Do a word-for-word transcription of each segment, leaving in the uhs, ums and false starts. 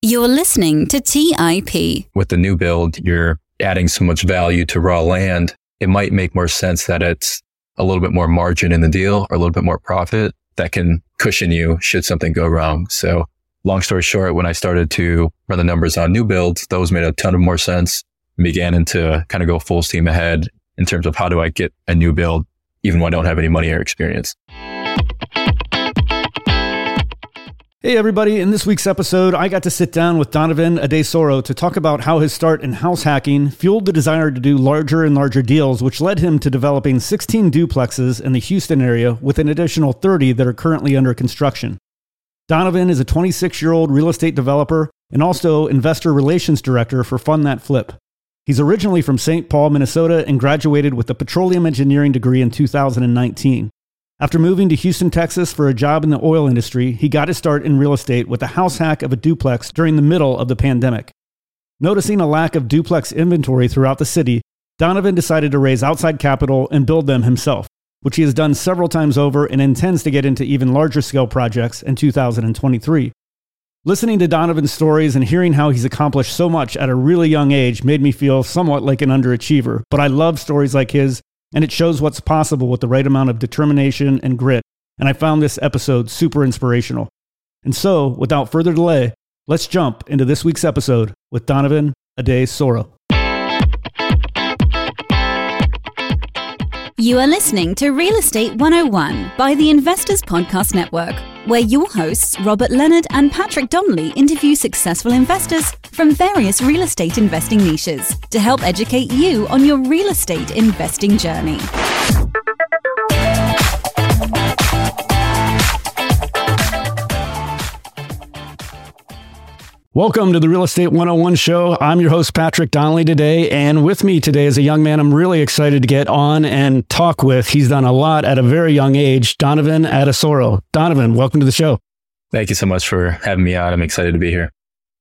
You're listening to T I P. With the new build, you're adding so much value to raw land. It might make more sense that it's a little bit more margin in the deal or a little bit more profit that can cushion you should something go wrong. So long story short, when I started to run the numbers on new builds, those made a ton of more sense and began into kind of go full steam ahead in terms of how do I get a new build, even when I don't have any money or experience. Hey everybody, in this week's episode, I got to sit down with Donovan Adesoro to talk about how his start in house hacking fueled the desire to do larger and larger deals, which led him to developing sixteen duplexes in the Houston area with an additional thirty that are currently under construction. Donovan is a twenty-six-year-old real estate developer and also investor relations director for Fund That Flip. He's originally from Saint Paul, Minnesota, and graduated with a petroleum engineering degree in two thousand nineteen. After moving to Houston, Texas for a job in the oil industry, he got his start in real estate with a house hack of a duplex during the middle of the pandemic. Noticing a lack of duplex inventory throughout the city, Donovan decided to raise outside capital and build them himself, which he has done several times over and intends to get into even larger scale projects in two thousand twenty-three. Listening to Donovan's stories and hearing how he's accomplished so much at a really young age made me feel somewhat like an underachiever, but I love stories like his, and it shows what's possible with the right amount of determination and grit, and I found this episode super inspirational. And so, without further delay, let's jump into this week's episode with Donovan Adesoro. You are listening to Real Estate one oh one by the Investors Podcast Network, where your hosts, Robert Leonard and Patrick Donnelly, interview successful investors from various real estate investing niches to help educate you on your real estate investing journey. Welcome to the Real Estate one oh one show. I'm your host, Patrick Donnelly, today, and with me today is a young man I'm really excited to get on and talk with. He's done a lot at a very young age, Donovan Adesoro. Donovan, welcome to the show. Thank you so much for having me on. I'm excited to be here.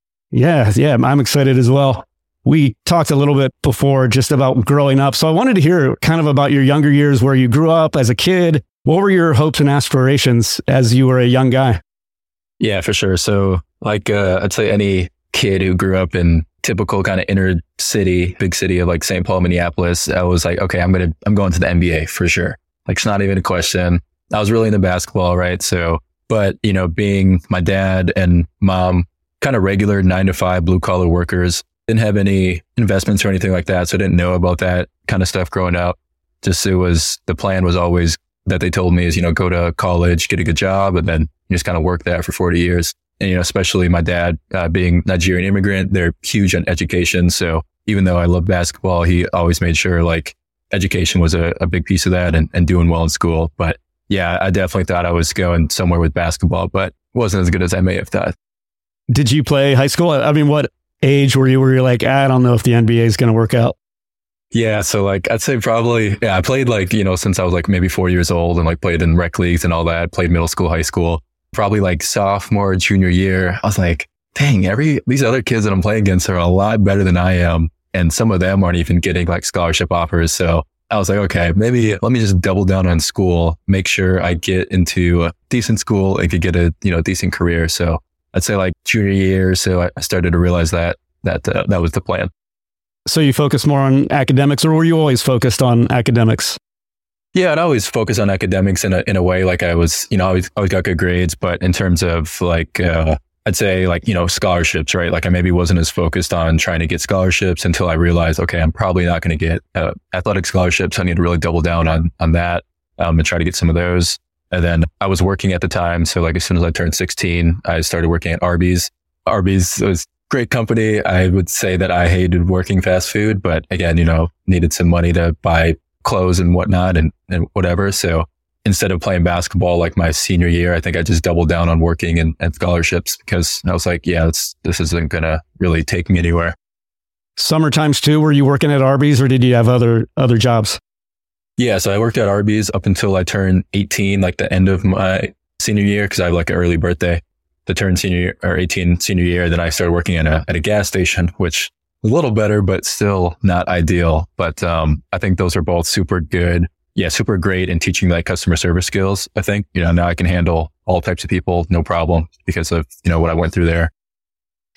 Yeah, yeah, I'm excited as well. We talked a little bit before just about growing up, so I wanted to hear kind of about your younger years, where you grew up as a kid. What were your hopes and aspirations as you were a young guy? Yeah, for sure. So like, uh, I'd say any kid who grew up in typical kind of inner city, big city of like Saint Paul, Minneapolis, I was like, okay, I'm going to, I'm going to the N B A for sure. Like, it's not even a question. I was really into basketball, right? So, but you know, being my dad and mom, kind of regular nine to five blue collar workers, didn't have any investments or anything like that. So I didn't know about that kind of stuff growing up. Just, it was, the plan was always that they told me is, you know, go to college, get a good job, and then you just kind of work that for forty years. And, you know, especially my dad, uh, being Nigerian immigrant, they're huge on education. So even though I love basketball, he always made sure like education was a, a big piece of that and, and doing well in school. But yeah, I definitely thought I was going somewhere with basketball, but wasn't as good as I may have thought. Did you play high school? I mean, what age were you where you're like, I don't know if the N B A is going to work out? Yeah. So like, I'd say probably, yeah, I played like, you know, since I was like maybe four years old and like played in rec leagues and all that, played middle school, high school. Probably like sophomore, junior year, I was like, dang, every, these other kids that I'm playing against are a lot better than I am. And some of them aren't even getting like scholarship offers. So I was like, okay, maybe let me just double down on school, make sure I get into a decent school and could get a, you know, decent career. So I'd say like junior year. So I started to realize that, that, uh, that was the plan. So you focus more on academics, or were you always focused on academics? Yeah, I'd always focus on academics in a in a way, like I was, you know, I always, always got good grades, but in terms of like, uh, I'd say like, you know, scholarships, right? Like I maybe wasn't as focused on trying to get scholarships until I realized, okay, I'm probably not going to get uh, athletic scholarships. I need to really double down on, on that, um, and try to get some of those. And then I was working at the time. So like as soon as I turned sixteen, I started working at Arby's. Arby's was great company. I would say that I hated working fast food, but again, you know, needed some money to buy clothes and whatnot and, and whatever. So instead of playing basketball like my senior year, I think I just doubled down on working and, and scholarships, because I was like, yeah, it's, this isn't going to really take me anywhere. Summer times too, were you working at Arby's or did you have other, other jobs? Yeah. So I worked at Arby's up until I turned eighteen, like the end of my senior year, because I have like an early birthday to turn senior year, or eighteen senior year. Then I started working at a, at a gas station, which a little better, but still not ideal. But um, I think those are both super good. Yeah, super great in teaching like customer service skills. I think, you know, now I can handle all types of people, no problem, because of, you know, what I went through there.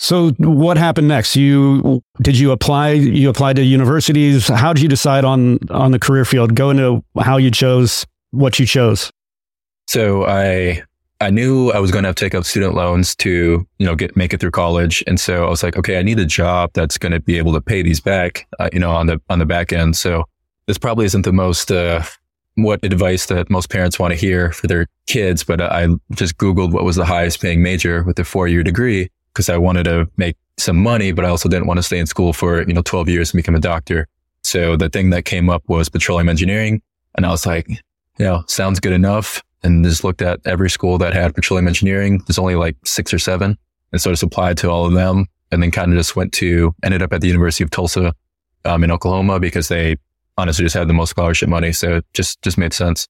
So what happened next? You did you apply? You applied to universities. How did you decide on on the career field? Go into how you chose what you chose. So I I knew I was going to have to take up student loans to you know get make it through college, and so I was like, okay, I need a job that's going to be able to pay these back, uh, you know, on the on the back end. So this probably isn't the most uh, what advice that most parents want to hear for their kids, but I just Googled what was the highest paying major with a four year degree, because I wanted to make some money, but I also didn't want to stay in school for, you know, twelve years and become a doctor. So the thing that came up was petroleum engineering. And I was like, you know, sounds good enough. And just looked at every school that had petroleum engineering. There's only like six or seven. And so I just applied to all of them, and then kind of just went to, ended up at the University of Tulsa um, in Oklahoma, because they honestly just had the most scholarship money. So it just, just made sense.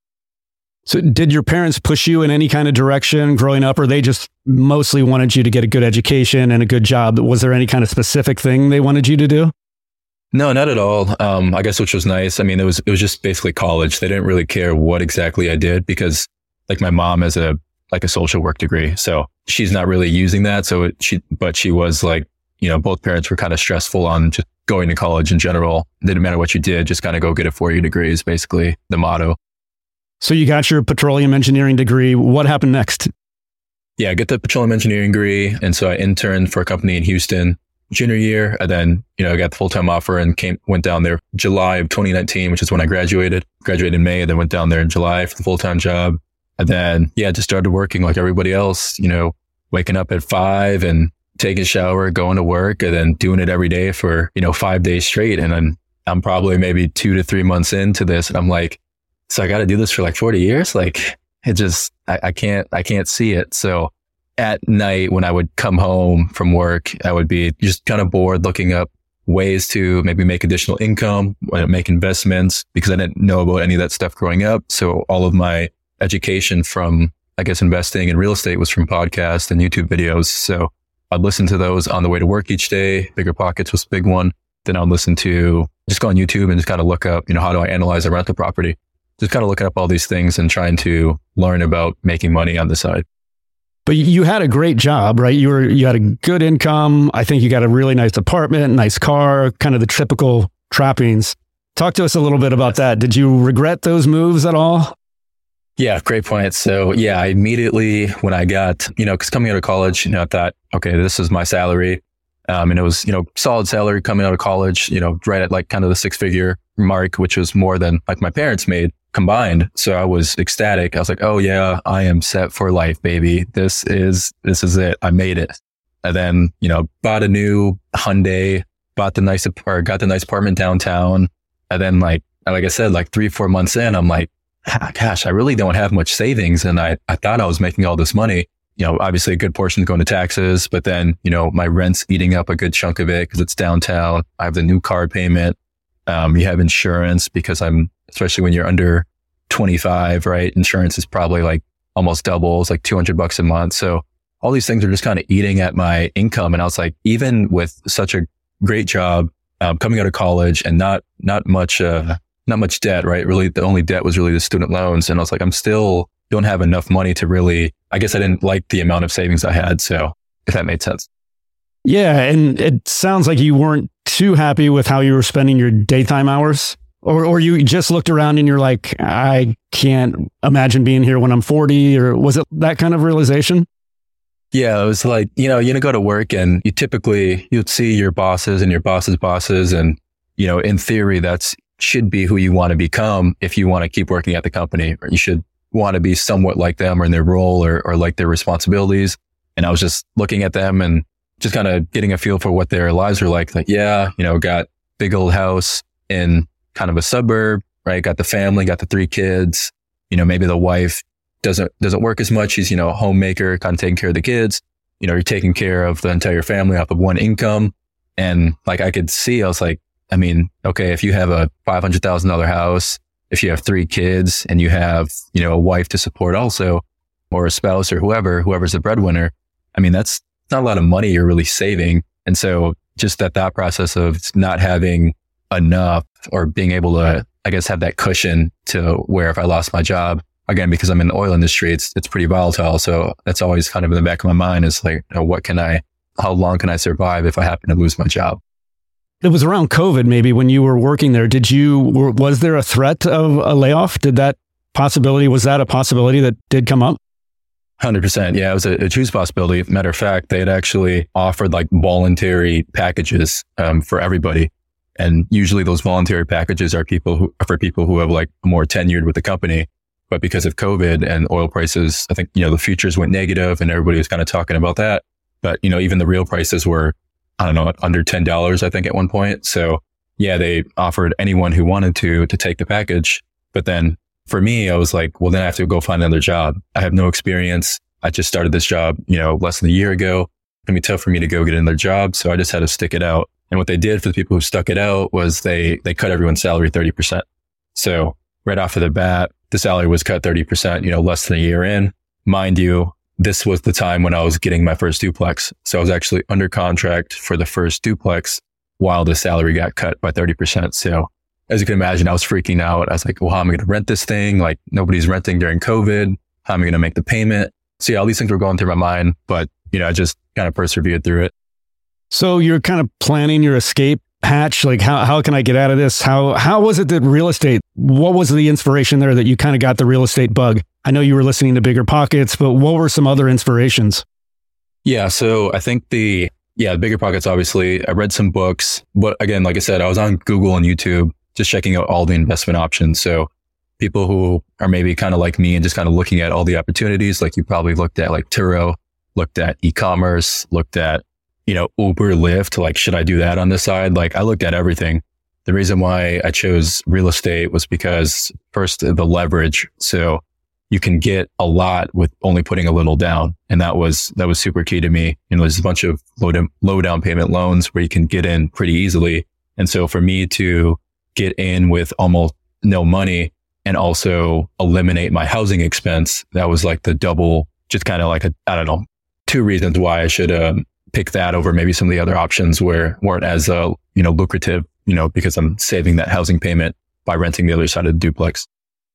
So did your parents push you in any kind of direction growing up, or they just mostly wanted you to get a good education and a good job? Was there any kind of specific thing they wanted you to do? No, not at all. Um, I guess, which was nice. I mean, it was, it was just basically college. They didn't really care what exactly I did, because like my mom has a, like a social work degree. So she's not really using that. So it, she, but she was like, you know, both parents were kind of stressful on just going to college in general. It didn't matter what you did, just kind of go get a four-year degree is basically the motto. So you got your petroleum engineering degree. What happened next? Yeah, I get the petroleum engineering degree. And so I interned for a company in Houston junior year. And then, you know, I got the full-time offer and came, went down there July of twenty nineteen, which is when I graduated, graduated in May, and then went down there in July for the full-time job. And then, yeah, just started working like everybody else, you know, waking up at five and taking a shower, going to work, and then doing it every day for, you know, five days straight. And then I'm probably maybe two to three months into this. And I'm like, so I got to do this for like forty years. Like it just, I, I can't, I can't see it. So at night when I would come home from work, I would be just kind of bored looking up ways to maybe make additional income, make investments, because I didn't know about any of that stuff growing up. So all of my education from, I guess, investing in real estate was from podcasts and YouTube videos. So I'd listen to those on the way to work each day. Bigger Pockets was a big one. Then I'd listen to, just go on YouTube and just kind of look up, you know, how do I analyze a rental property? Just kind of looking up all these things and trying to learn about making money on the side. But you had a great job, right? You were, you had a good income. I think you got a really nice apartment, nice car, kind of the typical trappings. Talk to us a little bit about that. Did you regret those moves at all? Yeah, great point. So yeah, I immediately, when I got, you know, because coming out of college, you know, I thought, okay, this is my salary. Um, and it was, you know, solid salary coming out of college, you know, right at like kind of the six figure mark, which was more than like my parents made combined. So I was ecstatic. I was like, oh yeah, I am set for life, baby. This is, this is it. I made it. And then, you know, bought a new Hyundai, bought the nice, or got the nice apartment downtown. And then like, like I said, like three, four months in, I'm like, gosh, I really don't have much savings. And I, I thought I was making all this money. You know, obviously a good portion is going to taxes, but then, you know, my rent's eating up a good chunk of it because it's downtown. I have the new car payment. Um, you have insurance because I'm, especially when you're under twenty-five, right? Insurance is probably like almost double. It's like two hundred bucks a month. So all these things are just kind of eating at my income. And I was like, even with such a great job, um, coming out of college and not, not much, uh, not much debt, right? Really, the only debt was really the student loans. And I was like, I'm still don't have enough money to really, I guess I didn't like the amount of savings I had. So if that made sense. Yeah. And it sounds like you weren't too happy with how you were spending your daytime hours, or, or you just looked around and you're like, I can't imagine being here when I'm forty, or was it that kind of realization? Yeah, it was like, you know, you go to work and you typically, you'd see your bosses and your boss's bosses. And, you know, in theory, that's should be who you want to become if you want to keep working at the company, or you should want to be somewhat like them or in their role or, or like their responsibilities. And I was just looking at them and just kind of getting a feel for what their lives were like. Like, yeah, you know, got big old house in kind of a suburb, right? Got the family, got the three kids, you know, maybe the wife doesn't, doesn't work as much. She's, you know, a homemaker, kind of taking care of the kids. You know, you're taking care of the entire family off of one income. And like, I could see, I was like, I mean, okay, if you have a five hundred thousand dollars house, if you have three kids and you have, you know, a wife to support also, or a spouse or whoever, whoever's the breadwinner, I mean, that's not a lot of money you're really saving. And so just that thought process of not having enough or being able to, I guess, have that cushion to where if I lost my job, again, because I'm in the oil industry, it's, it's pretty volatile. So that's always kind of in the back of my mind is like, you know, what can I, how long can I survive if I happen to lose my job? It was around COVID, maybe, when you were working there. Did you, was there a threat of a layoff? Did that possibility, was that a possibility that did come up? one hundred percent. Yeah, it was a, a huge possibility. Matter of fact, they had actually offered like voluntary packages um, for everybody. And usually those voluntary packages are people who, for people who have like more tenured with the company. But because of COVID and oil prices, I think, you know, the futures went negative and everybody was kind of talking about that. But, you know, even the real prices were, I don't know, under ten dollars, I think, at one point. So yeah, they offered anyone who wanted to, to take the package. But then for me, I was like, well, then I have to go find another job. I have no experience. I just started this job, you know, less than a year ago. It's gonna be tough for me to go get another job. So I just had to stick it out. And what they did for the people who stuck it out was they, they cut everyone's salary thirty percent. So right off of the bat, the salary was cut thirty percent, you know, less than a year in. Mind you, this was the time when I was getting my first duplex. So I was actually under contract for the first duplex while the salary got cut by thirty percent. So as you can imagine, I was freaking out. I was like, well, how am I going to rent this thing? Like nobody's renting during COVID. How am I going to make the payment? So yeah, all these things were going through my mind, but you know, I just kind of persevered through it. So you're kind of planning your escape hatch. Like how, how can I get out of this? How, how was it that real estate, what was the inspiration there that you kind of got the real estate bug? I know you were listening to Bigger Pockets, but what were some other inspirations? Yeah. So I think the, yeah, Bigger Pockets, obviously I read some books, but again, like I said, I was on Google and YouTube, just checking out all the investment options. So people who are maybe kind of like me and just kind of looking at all the opportunities, like you probably looked at like Turo, looked at e-commerce, looked at, you know, Uber, Lyft, like, should I do that on the side? Like I looked at everything. The reason why I chose real estate was because first, the leverage. So you can get a lot with only putting a little down. And that was, that was super key to me. You know, there's a bunch of low, down, low down payment loans where you can get in pretty easily. And so for me to get in with almost no money and also eliminate my housing expense, that was like the double, just kind of like a, I don't know, two reasons why I should, um, pick that over maybe some of the other options where weren't as, uh, you know, lucrative, you know, because I'm saving that housing payment by renting the other side of the duplex.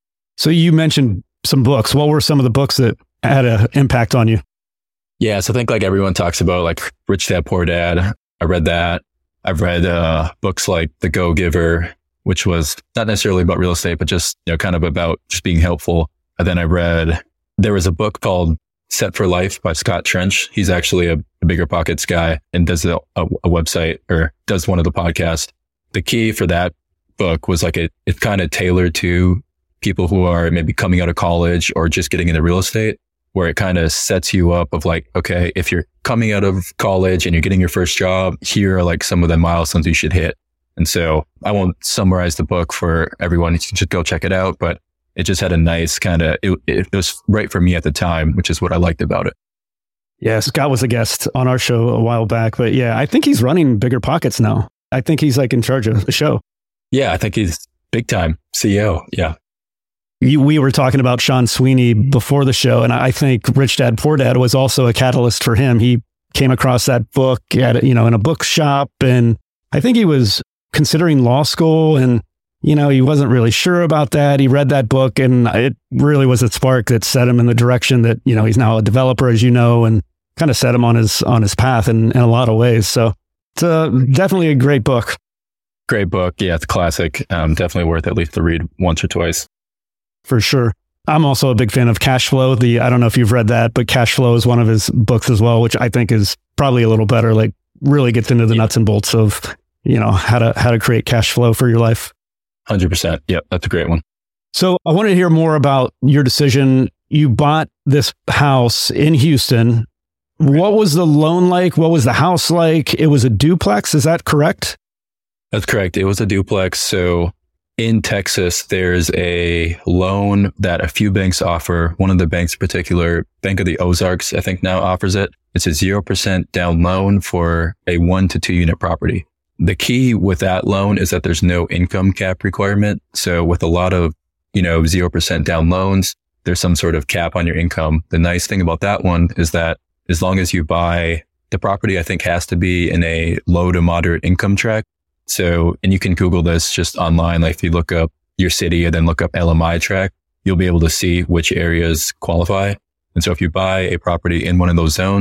So you mentioned some books. What were some of the books that had an impact on you? Yeah. So I think like everyone talks about like Rich Dad, Poor Dad. I read that. I've read, uh, books like The Go Giver, which was not necessarily about real estate, but just, you know, kind of about just being helpful. And then I read, there was a book called Set for Life by Scott Trench. He's actually a, a Bigger Pockets guy and does a, a, a website or does one of the podcasts. The key for that book was like it, it's kind of tailored to people who are maybe coming out of college or just getting into real estate, where it kind of sets you up of like, okay, if you're coming out of college and you're getting your first job, here are like some of the milestones you should hit. And so I won't summarize the book for everyone. You should go check it out, but it just had a nice kind of, it, it was right for me at the time, which is what I liked about it. Yeah, Scott was a guest on our show a while back, but yeah, I think he's running Bigger Pockets now. I think he's like in charge of the show. Yeah, I think he's big time C E O. Yeah. You, we were talking about Sean Sweeney before the show, and I think Rich Dad, Poor Dad was also a catalyst for him. He came across that book at, you know, in a bookshop, and I think he was considering law school, and you know, he wasn't really sure about that. He read that book and it really was a spark that set him in the direction that, you know, he's now a developer, as you know, and kind of set him on his, on his path in, in a lot of ways. So it's a, definitely a great book. Great book. Yeah, it's a classic. Um, definitely worth at least to read once or twice. For sure. I'm also a big fan of Cash Flow. The, I don't know if you've read that, but Cash Flow is one of his books as well, which I think is probably a little better, like really gets into the yeah. nuts and bolts of, you know, how to, how to create cash flow for your life. one hundred percent. Yep. That's a great one. So I wanted to hear more about your decision. You bought this house in Houston. What was the loan like? What was the house like? It was a duplex. Is that correct? That's correct. It was a duplex. So in Texas, there's a loan that a few banks offer. One of the banks in particular, Bank of the Ozarks, I think now offers it. It's a zero percent down loan for a one to two unit property. The key with that loan is that there's no income cap requirement. So with a lot of, you know, zero percent down loans, there's some sort of cap on your income. The nice thing about that one is that as long as you buy the property, I think has to be in a low to moderate income track. So, and you can Google this just online. Like if you look up your city and then look up L M I track, you'll be able to see which areas qualify. And so if you buy a property in one of those zones,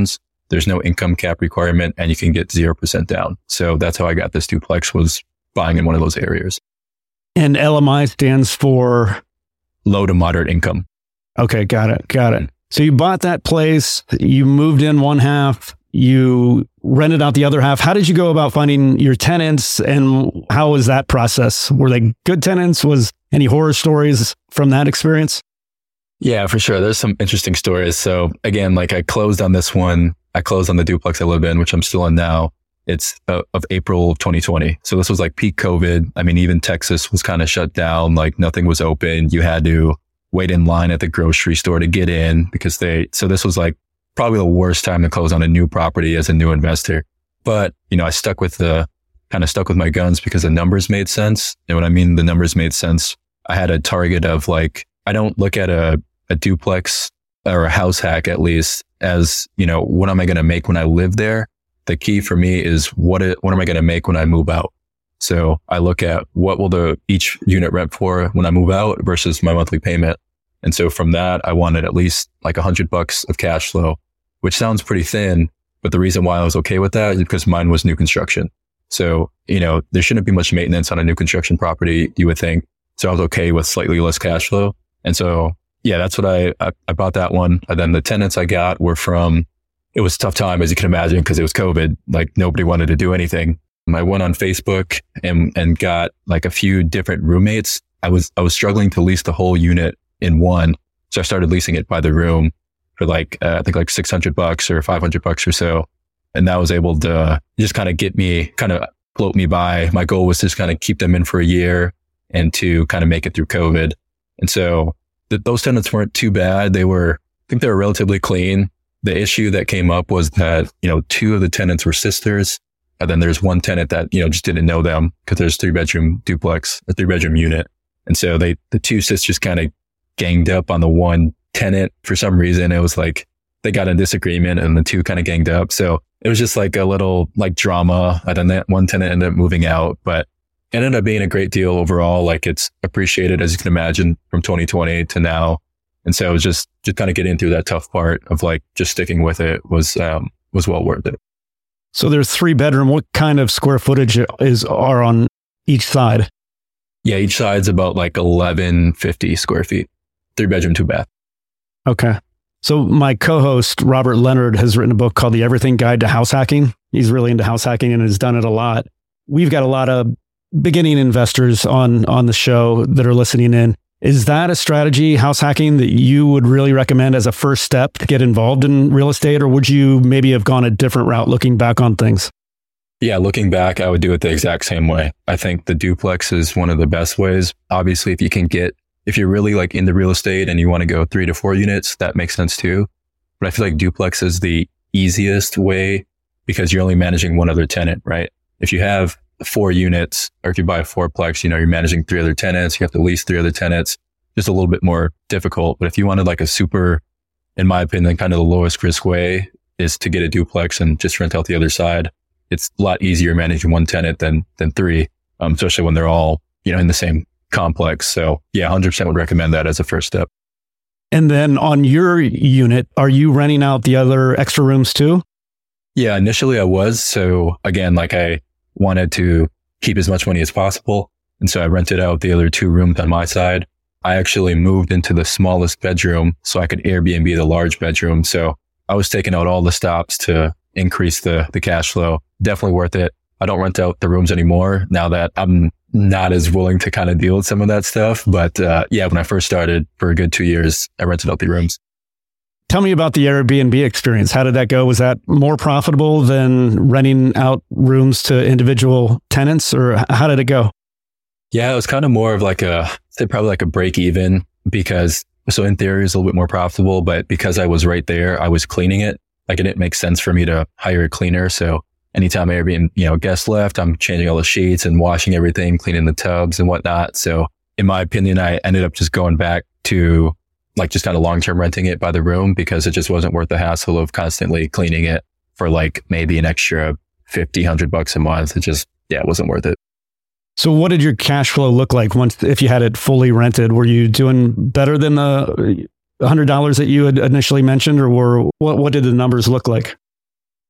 There's no income cap requirement and you can get zero percent down. So that's how I got this duplex, was buying in one of those areas. And L M I stands for? Low to moderate income. Okay, got it, got it. So you bought that place, you moved in one half, you rented out the other half. How did you go about finding your tenants, and how was that process? Were they good tenants? Was any horror stories from that experience? Yeah, for sure. There's some interesting stories. So again, like I closed on this one. I closed on the duplex I live in, which I'm still in now. It's uh, of April of twenty twenty. So this was like peak COVID. I mean, even Texas was kind of shut down. Like nothing was open. You had to wait in line at the grocery store to get in because they, so this was like probably the worst time to close on a new property as a new investor. But, you know, I stuck with the, kind of stuck with my guns because the numbers made sense. And when I mean the numbers made sense, I had a target of like, I don't look at a, a duplex or a house hack at least as, you know, what am I going to make when I live there? The key for me is what, it, what am I going to make when I move out? So I look at what will the each unit rent for when I move out versus my monthly payment. And so from that, I wanted at least like a hundred bucks of cash flow, which sounds pretty thin. But the reason why I was okay with that is because mine was new construction. So, you know, there shouldn't be much maintenance on a new construction property, you would think. So I was okay with slightly less cash flow. And so, yeah, that's what I, I, I bought that one. And then the tenants I got were from, it was a tough time, as you can imagine, because it was COVID. Like nobody wanted to do anything. I went on Facebook and, and got like a few different roommates. I was, I was struggling to lease the whole unit in one. So I started leasing it by the room for like, uh, I think like six hundred bucks or five hundred bucks or so. And that was able to just kind of get me, kind of float me by. My goal was to just kind of keep them in for a year and to kind of make it through COVID. And so th- those tenants weren't too bad. They were, I think they were relatively clean. The issue that came up was that, you know, two of the tenants were sisters. And then there's one tenant that, you know, just didn't know them because there's three bedroom duplex, a three bedroom unit. And so they, the two sisters kind of ganged up on the one tenant for some reason. It was like they got in disagreement and the two kind of ganged up. So it was just like a little like drama. And then that one tenant ended up moving out, but it ended up being a great deal overall. Like it's appreciated, as you can imagine, from twenty twenty to now. And so it was just, just kind of getting through that tough part of like just sticking with it was, um, was well worth it. So there's three bedroom. What kind of square footage is are on each side? Yeah, each side's about like eleven fifty square feet, three bedroom, two bath. Okay. So my co-host, Robert Leonard, has written a book called The Everything Guide to House Hacking. He's really into house hacking and has done it a lot. We've got a lot of beginning investors on, on the show that are listening in. Is that a strategy, house hacking, that you would really recommend as a first step to get involved in real estate? Or would you maybe have gone a different route looking back on things? Yeah, looking back, I would do it the exact same way. I think the duplex is one of the best ways. Obviously, if you can get, if you're really like into real estate and you want to go three to four units, that makes sense too. But I feel like duplex is the easiest way because you're only managing one other tenant, right? If you have four units, or if you buy a fourplex, you know, you're managing three other tenants, you have to lease three other tenants, just a little bit more difficult. But if you wanted like a super, in my opinion, kind of the lowest risk way is to get a duplex and just rent out the other side. It's a lot easier managing one tenant than, than three, um, especially when they're all, you know, in the same complex. So yeah, one hundred percent would recommend that as a first step. And then on your unit, are you renting out the other extra rooms too? Yeah, initially I was. So again, like I wanted to keep as much money as possible. And so I rented out the other two rooms on my side. I actually moved into the smallest bedroom so I could Airbnb the large bedroom. So I was taking out all the stops to increase the, the cash flow. Definitely worth it. I don't rent out the rooms anymore now that I'm not as willing to kind of deal with some of that stuff. But uh, yeah, when I first started for a good two years, I rented out the rooms. Tell me about the Airbnb experience. How did that go? Was that more profitable than renting out rooms to individual tenants, or how did it go? Yeah, it was kind of more of like a, I'd say probably like a break even because, so in theory it's a little bit more profitable, but because I was right there, I was cleaning it. Like it didn't make sense for me to hire a cleaner. So anytime Airbnb, you know, guests left, I'm changing all the sheets and washing everything, cleaning the tubs and whatnot. So in my opinion, I ended up just going back to like just kind of long-term renting it by the room because it just wasn't worth the hassle of constantly cleaning it for like maybe an extra fifty, one hundred bucks a month. It just, yeah, it wasn't worth it. So what did your cash flow look like once, if you had it fully rented? Were you doing better than the one hundred dollars that you had initially mentioned, or were, what, what did the numbers look like?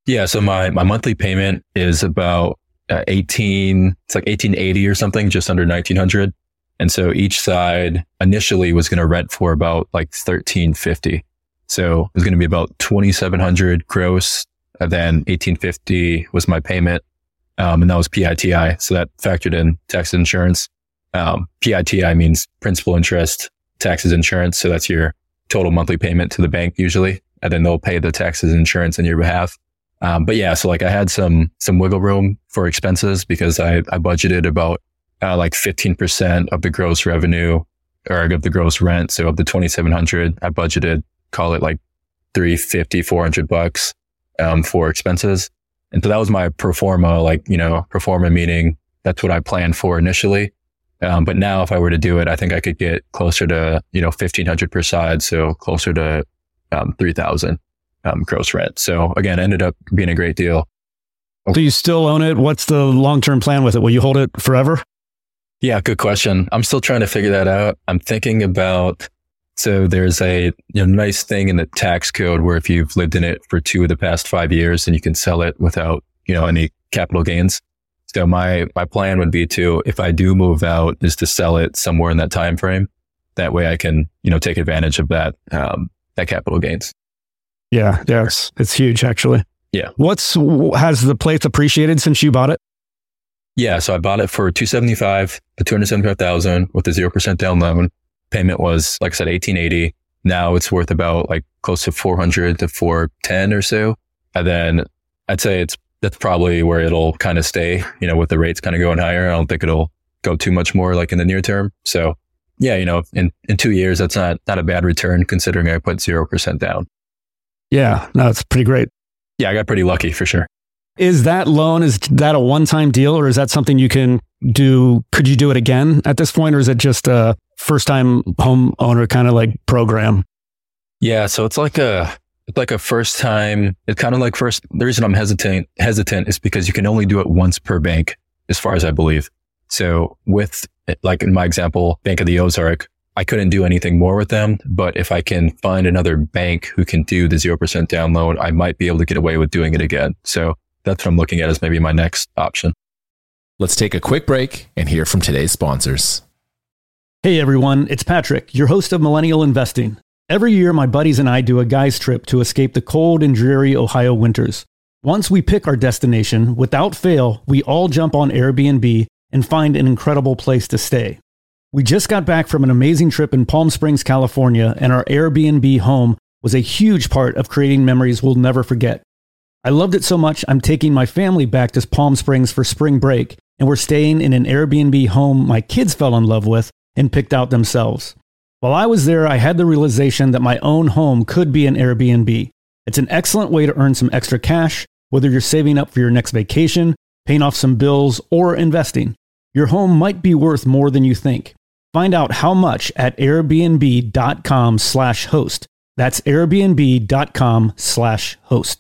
Yeah. So my, my monthly payment is about uh, eighteen, it's like eighteen eighty or something, just under nineteen hundred. And so each side initially was going to rent for about like thirteen fifty. So it was going to be about twenty-seven hundred gross. And then eighteen fifty was my payment. Um, and that was P I T I. So that factored in tax insurance. Um, P I T I means principal, interest, taxes, insurance. So that's your total monthly payment to the bank usually. And then they'll pay the taxes and insurance on your behalf. Um, but yeah, so like I had some, some wiggle room for expenses because I, I budgeted about, uh, like fifteen percent of the gross revenue or of the gross rent. So of the twenty-seven hundred, I budgeted, call it like three fifty, four hundred bucks, um, for expenses. And so that was my pro forma, like, you know, pro forma meaning that's what I planned for initially. Um, but now if I were to do it, I think I could get closer to, you know, fifteen hundred per side. So closer to, um, three thousand. Um, gross rent. So again, ended up being a great deal. Do you still own it? What's the long-term plan with it? Will you hold it forever? Yeah, good question. I'm still trying to figure that out. I'm thinking about, so there's a you know, nice thing in the tax code where if you've lived in it for two of the past five years and you can sell it without, you know, any capital gains. So my, my plan would be to, if I do move out, is to sell it somewhere in that time frame. That way I can, you know, take advantage of that, um, that capital gains. Yeah, yeah, it's, it's huge actually. Yeah. What's, has the place appreciated since you bought it? Yeah. So I bought it for two seventy-five, the two hundred seventy-five thousand with a zero percent down loan. Payment was, like I said, eighteen eighty. Now it's worth about like close to four hundred to four ten or so. And then I'd say it's, that's probably where it'll kind of stay, you know, with the rates kind of going higher. I don't think it'll go too much more like in the near term. So yeah, you know, in, in two years, that's not, not a bad return considering I put zero percent down. Yeah, no, it's pretty great. Yeah, I got pretty lucky for sure. Is that loan, is that a one-time deal or is that something you can do? Could you do it again at this point? Or is it just a first-time homeowner kind of like program? Yeah, so it's like a, it's like a first time, it's kind of like first, the reason I'm hesitant, hesitant is because you can only do it once per bank, as far as I believe. So with, like in my example, Bank of the Ozark, I couldn't do anything more with them, but if I can find another bank who can do the zero percent down loan, I might be able to get away with doing it again. So that's what I'm looking at as maybe my next option. Let's take a quick break and hear from today's sponsors. Hey everyone, it's Patrick, your host of Millennial Investing. Every year, my buddies and I do a guy's trip to escape the cold and dreary Ohio winters. Once we pick our destination, without fail, we all jump on Airbnb and find an incredible place to stay. We just got back from an amazing trip in Palm Springs, California, and our Airbnb home was a huge part of creating memories we'll never forget. I loved it so much, I'm taking my family back to Palm Springs for spring break, and we're staying in an Airbnb home my kids fell in love with and picked out themselves. While I was there, I had the realization that my own home could be an Airbnb. It's an excellent way to earn some extra cash, whether you're saving up for your next vacation, paying off some bills, or investing. Your home might be worth more than you think. Find out how much at airbnb.com slash host. That's airbnb.com slash host.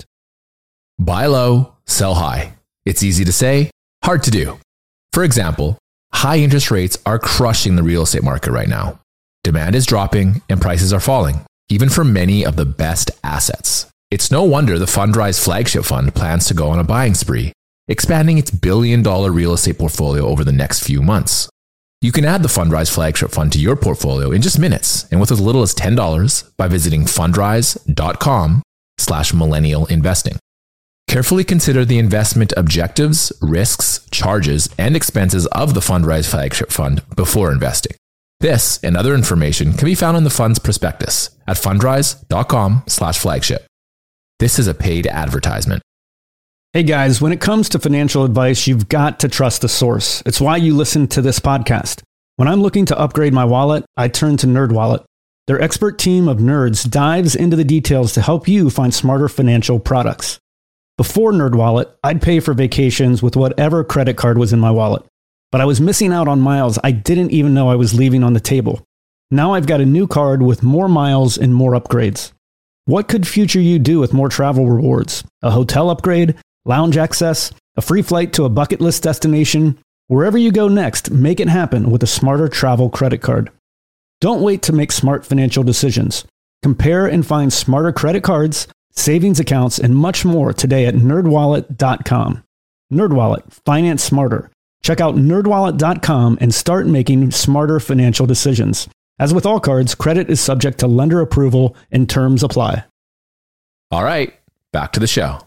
Buy low, sell high. It's easy to say, hard to do. For example, high interest rates are crushing the real estate market right now. Demand is dropping and prices are falling, even for many of the best assets. It's no wonder the Fundrise flagship fund plans to go on a buying spree, expanding its billion dollar real estate portfolio over the next few months. You can add the Fundrise flagship fund to your portfolio in just minutes and with as little as ten dollars by visiting fundrise.com slash millennial investing. Carefully consider the investment objectives, risks, charges, and expenses of the Fundrise flagship fund before investing. This and other information can be found in the fund's prospectus at fundrise.com slash flagship. This is a paid advertisement. Hey guys, when it comes to financial advice, you've got to trust the source. It's why you listen to this podcast. When I'm looking to upgrade my wallet, I turn to NerdWallet. Their expert team of nerds dives into the details to help you find smarter financial products. Before NerdWallet, I'd pay for vacations with whatever credit card was in my wallet. But I was missing out on miles I didn't even know I was leaving on the table. Now I've got a new card with more miles and more upgrades. What could future you do with more travel rewards? A hotel upgrade? Lounge access, a free flight to a bucket list destination? Wherever you go next, make it happen with a smarter travel credit card. Don't wait to make smart financial decisions. Compare and find smarter credit cards, savings accounts, and much more today at nerd wallet dot com. NerdWallet, finance smarter. Check out nerd wallet dot com and start making smarter financial decisions. As with all cards, credit is subject to lender approval and terms apply. All right, back to the show.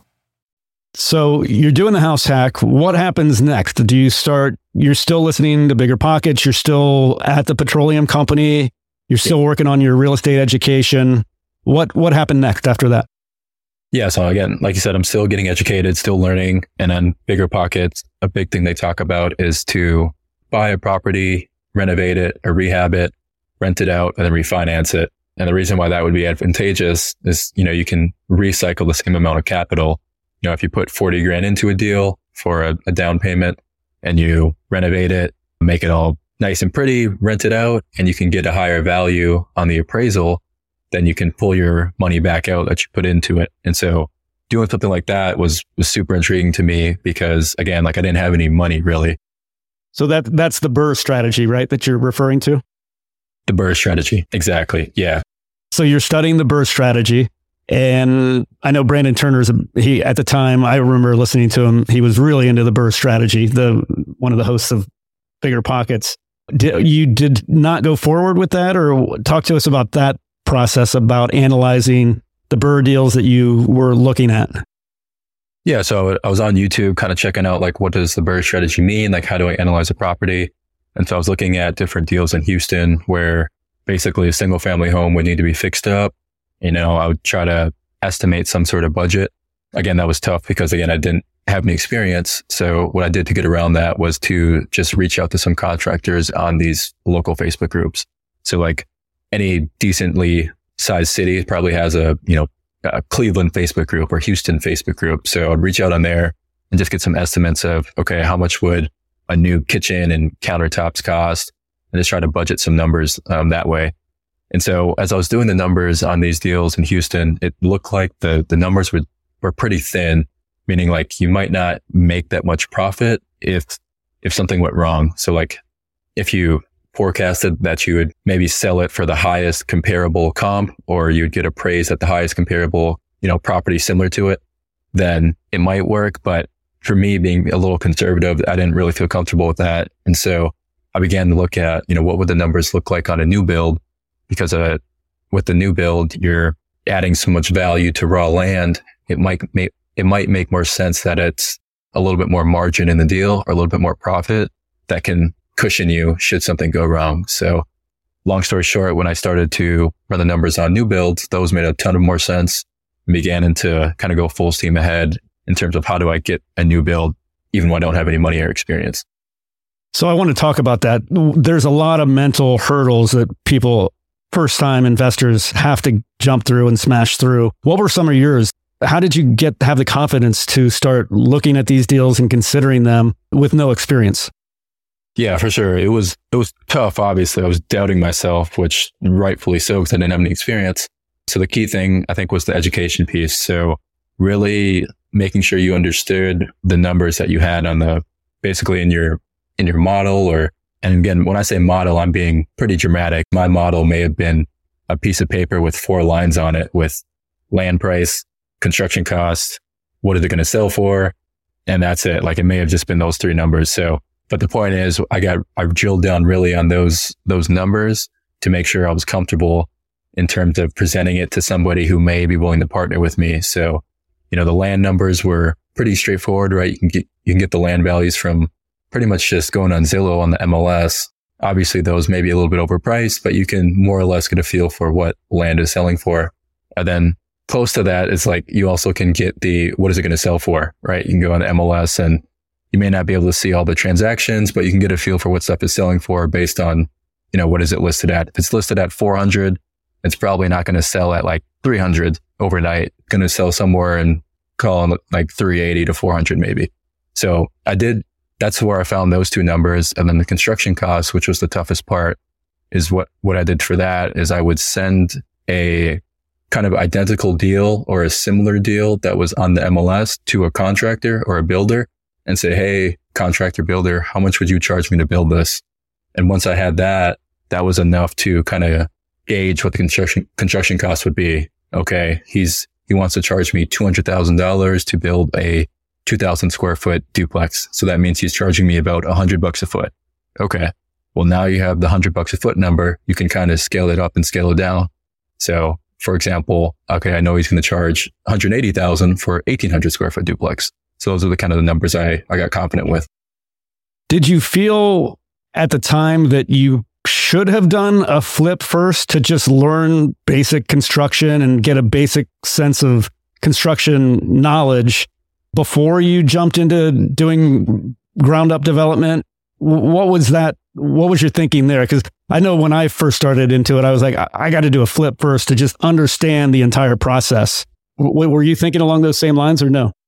So you're doing the house hack. What happens next? Do you start, you're still listening to Bigger Pockets. You're still at the petroleum company. You're still working on your real estate education. What, what happened next after that? Yeah. So again, like you said, I'm still getting educated, still learning. And then Bigger Pockets, a big thing they talk about is to buy a property, renovate it or rehab it, rent it out, and then refinance it. And the reason why that would be advantageous is, you know, you can recycle the same amount of capital. You know, if you put forty grand into a deal for a, a down payment and you renovate it, make it all nice and pretty, rent it out, and you can get a higher value on the appraisal, then you can pull your money back out that you put into it. And so doing something like that was, was super intriguing to me because, again, like I didn't have any money really. So that that's the BRRRR strategy, right? That you're referring to? The BRRRR strategy. Exactly. Yeah. So you're studying the BRRRR strategy. And I know Brandon Turner's, he, at the time, I remember listening to him, he was really into the BRRRR strategy, the, one of the hosts of Bigger Pockets. Did, you did not go forward with that, or talk to us about that process, about analyzing the BRRRR deals that you were looking at? Yeah. So I was on YouTube kind of checking out, like, what does the BRRRR strategy mean? Like, how do I analyze a property? And so I was looking at different deals in Houston where basically a single family home would need to be fixed up. You know, I would try to estimate some sort of budget. Again, that was tough because, again, I didn't have any experience. So what I did to get around that was to just reach out to some contractors on these local Facebook groups. So like any decently sized city probably has a, you know, a Cleveland Facebook group or Houston Facebook group. So I'd reach out on there and just get some estimates of, okay, how much would a new kitchen and countertops cost? And just try to budget some numbers um, that way. And so as I was doing the numbers on these deals in Houston, it looked like the, the numbers were, were pretty thin, meaning like you might not make that much profit if, if something went wrong. So like if you forecasted that you would maybe sell it for the highest comparable comp, or you'd get appraised at the highest comparable, you know, property similar to it, then it might work. But for me, being a little conservative, I didn't really feel comfortable with that. And so I began to look at, you know, what would the numbers look like on a new build? Because uh, with the new build, you're adding so much value to raw land. It might make, it might make more sense that it's a little bit more margin in the deal or a little bit more profit that can cushion you should something go wrong. So long story short, when I started to run the numbers on new builds, those made a ton of more sense and began to kind of go full steam ahead in terms of how do I get a new build, even when I don't have any money or experience. So I want to talk about that. There's a lot of mental hurdles that people, first-time investors, have to jump through and smash through. What were some of yours? How did you get have the confidence to start looking at these deals and considering them with no experience? Yeah, for sure. It was it was tough. Obviously, I was doubting myself, which rightfully so, because I didn't have any experience. So the key thing, I think, was the education piece. So really making sure you understood the numbers that you had on the basically in your in your model, or and again, when I say model, I'm being pretty dramatic. My model may have been a piece of paper with four lines on it with land price, construction cost, what is it going to sell for? And that's it. Like it may have just been those three numbers. So, but the point is I got, I drilled down really on those, those numbers to make sure I was comfortable in terms of presenting it to somebody who may be willing to partner with me. So, you know, the land numbers were pretty straightforward, right? You can get, you can get the land values from pretty much just going on Zillow on the M L S. Obviously, those may be a little bit overpriced, but you can more or less get a feel for what land is selling for. And then close to that is like, you also can get the, what is it going to sell for, right? You can go on the M L S and you may not be able to see all the transactions, but you can get a feel for what stuff is selling for based on, you know, what is it listed at? If it's listed at four hundred, it's probably not going to sell at like three hundred overnight. It's going to sell somewhere and call it like three eighty to four hundred maybe. So I did, that's where I found those two numbers. And then the construction costs, which was the toughest part, is what, what I did for that is I would send a kind of identical deal or a similar deal that was on the M L S to a contractor or a builder and say, hey, contractor builder, how much would you charge me to build this? And once I had that, that was enough to kind of gauge what the construction construction cost would be. Okay, he's he wants to charge me two hundred thousand dollars to build a two thousand square foot duplex. So that means he's charging me about a hundred bucks a foot. Okay. Well, now you have the hundred bucks a foot number. You can kind of scale it up and scale it down. So for example, okay, I know he's going to charge one hundred eighty thousand for eighteen hundred square foot duplex. So those are the kind of the numbers I, I got confident with. Did you feel at the time that you should have done a flip first to just learn basic construction and get a basic sense of construction knowledge before you jumped into doing ground up development? What was that? What was your thinking there? Because I know when I first started into it, I was like, I, I got to do a flip first to just understand the entire process. W- were you thinking along those same lines or no?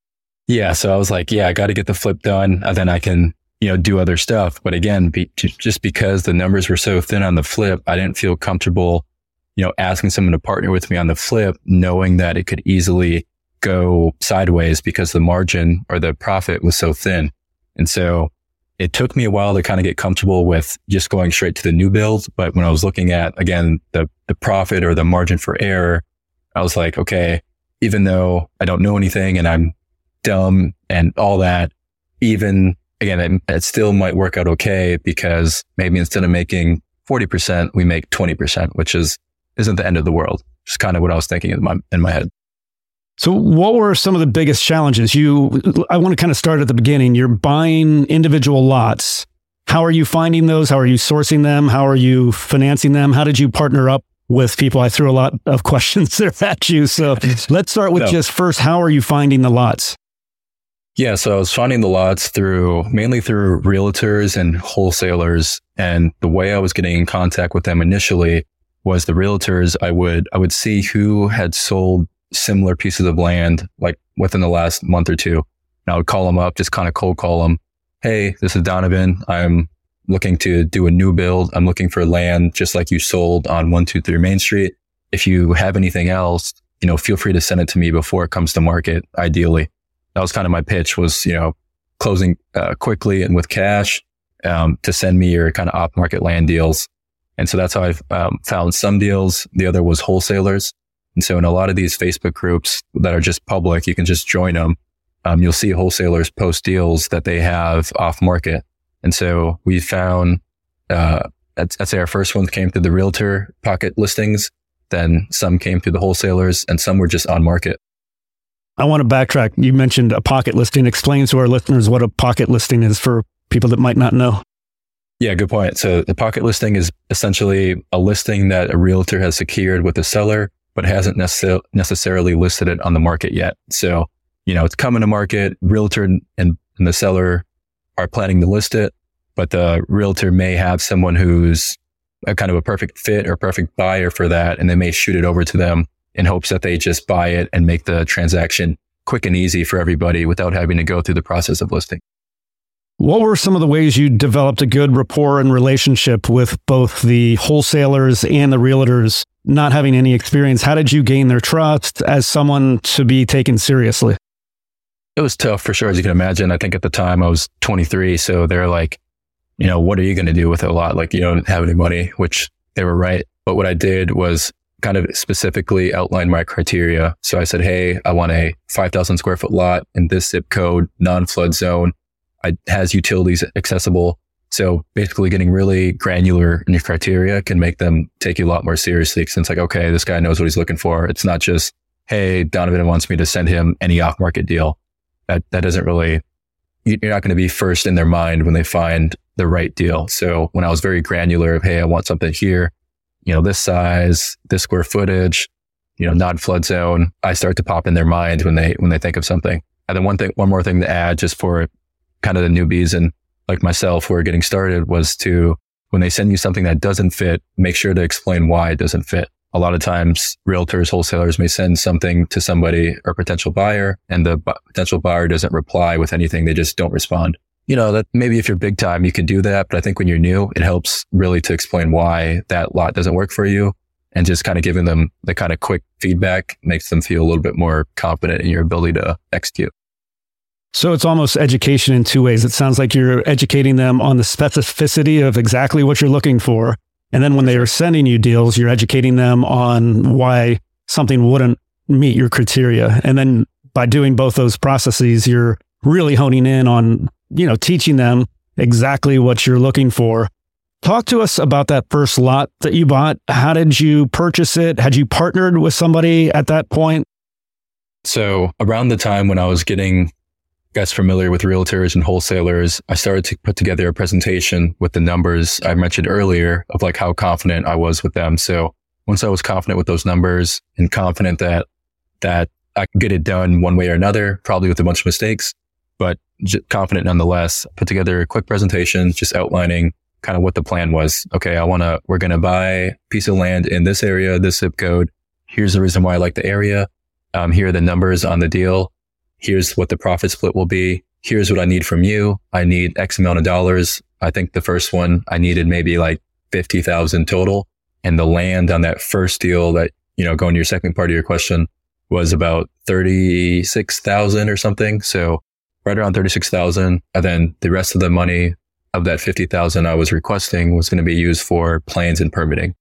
Yeah. So I was like, yeah, I got to get the flip done and then I can, you know, do other stuff. But again, be, just because the numbers were so thin on the flip, I didn't feel comfortable, you know, asking someone to partner with me on the flip, knowing that it could easily go sideways because the margin or the profit was so thin. And so it took me a while to kind of get comfortable with just going straight to the new build. But when I was looking at, again, the, the profit or the margin for error, I was like, okay, even though I don't know anything and I'm dumb and all that, even again, it, it still might work out okay because maybe instead of making forty percent, we make twenty percent, which is, isn't the end of the world. It's kind of what I was thinking in my, in my head. So what were some of the biggest challenges? You, I want to kind of start at the beginning. You're buying individual lots. How are you finding those? How are you sourcing them? How are you financing them? How did you partner up with people? I threw a lot of questions there at you. So let's start with no. just first, how are you finding the lots? Yeah, so I was finding the lots through, mainly through realtors and wholesalers. And the way I was getting in contact with them initially was the realtors. I would, I would see who had sold similar pieces of land, like within the last month or two. And I would call them up, just kind of cold call them. Hey, this is Donovan. I'm looking to do a new build. I'm looking for land just like you sold on one two three Main Street. If you have anything else, you know, feel free to send it to me before it comes to market, ideally. That was kind of my pitch was, you know, closing uh, quickly and with cash um, to send me your kind of off market land deals. And so that's how I um, found some deals. The other was wholesalers. And so in a lot of these Facebook groups that are just public, you can just join them. Um, you'll see wholesalers post deals that they have off market. And so we found, uh, I'd, I'd say our first ones came through the realtor pocket listings. Then some came through the wholesalers and some were just on market. I want to backtrack. You mentioned a pocket listing. Explain to our listeners what a pocket listing is for people that might not know. Yeah, good point. So the pocket listing is essentially a listing that a realtor has secured with a seller, but hasn't necess- necessarily listed it on the market yet. So, you know, it's coming to market, realtor and, and the seller are planning to list it, but the realtor may have someone who's a kind of a perfect fit or perfect buyer for that. And they may shoot it over to them in hopes that they just buy it and make the transaction quick and easy for everybody without having to go through the process of listing. What were some of the ways you developed a good rapport and relationship with both the wholesalers and the realtors not having any experience? How did you gain their trust as someone to be taken seriously? It was tough for sure, as you can imagine. I think at the time I was twenty-three. So they're like, you know, what are you going to do with it a lot? Like, you don't have any money, which they were right. But what I did was kind of specifically outline my criteria. So I said, hey, I want a five thousand square foot lot in this zip code, non-flood zone. It has utilities accessible. So basically getting really granular in your criteria can make them take you a lot more seriously. Since like, okay, this guy knows what he's looking for. It's not just, hey, Donovan wants me to send him any off market deal. That, that doesn't really, you're not going to be first in their mind when they find the right deal. So when I was very granular of, hey, I want something here, you know, this size, this square footage, you know, non-flood zone, I start to pop in their mind when they, when they think of something. And then one thing, one more thing to add just for kind of the newbies and like myself who are getting started was to, when they send you something that doesn't fit, make sure to explain why it doesn't fit. A lot of times realtors, wholesalers may send something to somebody or potential buyer and the b- potential buyer doesn't reply with anything. They just don't respond. You know, that maybe if you're big time, you can do that. But I think when you're new, it helps really to explain why that lot doesn't work for you and just kind of giving them the kind of quick feedback makes them feel a little bit more confident in your ability to execute. So it's almost education in two ways. It sounds like you're educating them on the specificity of exactly what you're looking for. And then when they are sending you deals, you're educating them on why something wouldn't meet your criteria. And then by doing both those processes, you're really honing in on, you know, teaching them exactly what you're looking for. Talk to us about that first lot that you bought. How did you purchase it? Had you partnered with somebody at that point? So around the time when I was getting guys familiar with realtors and wholesalers, I started to put together a presentation with the numbers I mentioned earlier of like how confident I was with them. So once I was confident with those numbers and confident that that I could get it done one way or another, probably with a bunch of mistakes, but j- confident nonetheless, put together a quick presentation just outlining kind of what the plan was. Okay, I want to, we're going to buy a piece of land in this area, this zip code. Here's the reason why I like the area. Um, here are the numbers on the deal. Here's what the profit split will be. Here's what I need from you. I need X amount of dollars. I think the first one I needed maybe like fifty thousand total. And the land on that first deal that, you know, going to your second part of your question was about thirty-six thousand or something. So right around thirty-six thousand. And then the rest of the money of that fifty thousand I was requesting was going to be used for plans and permitting.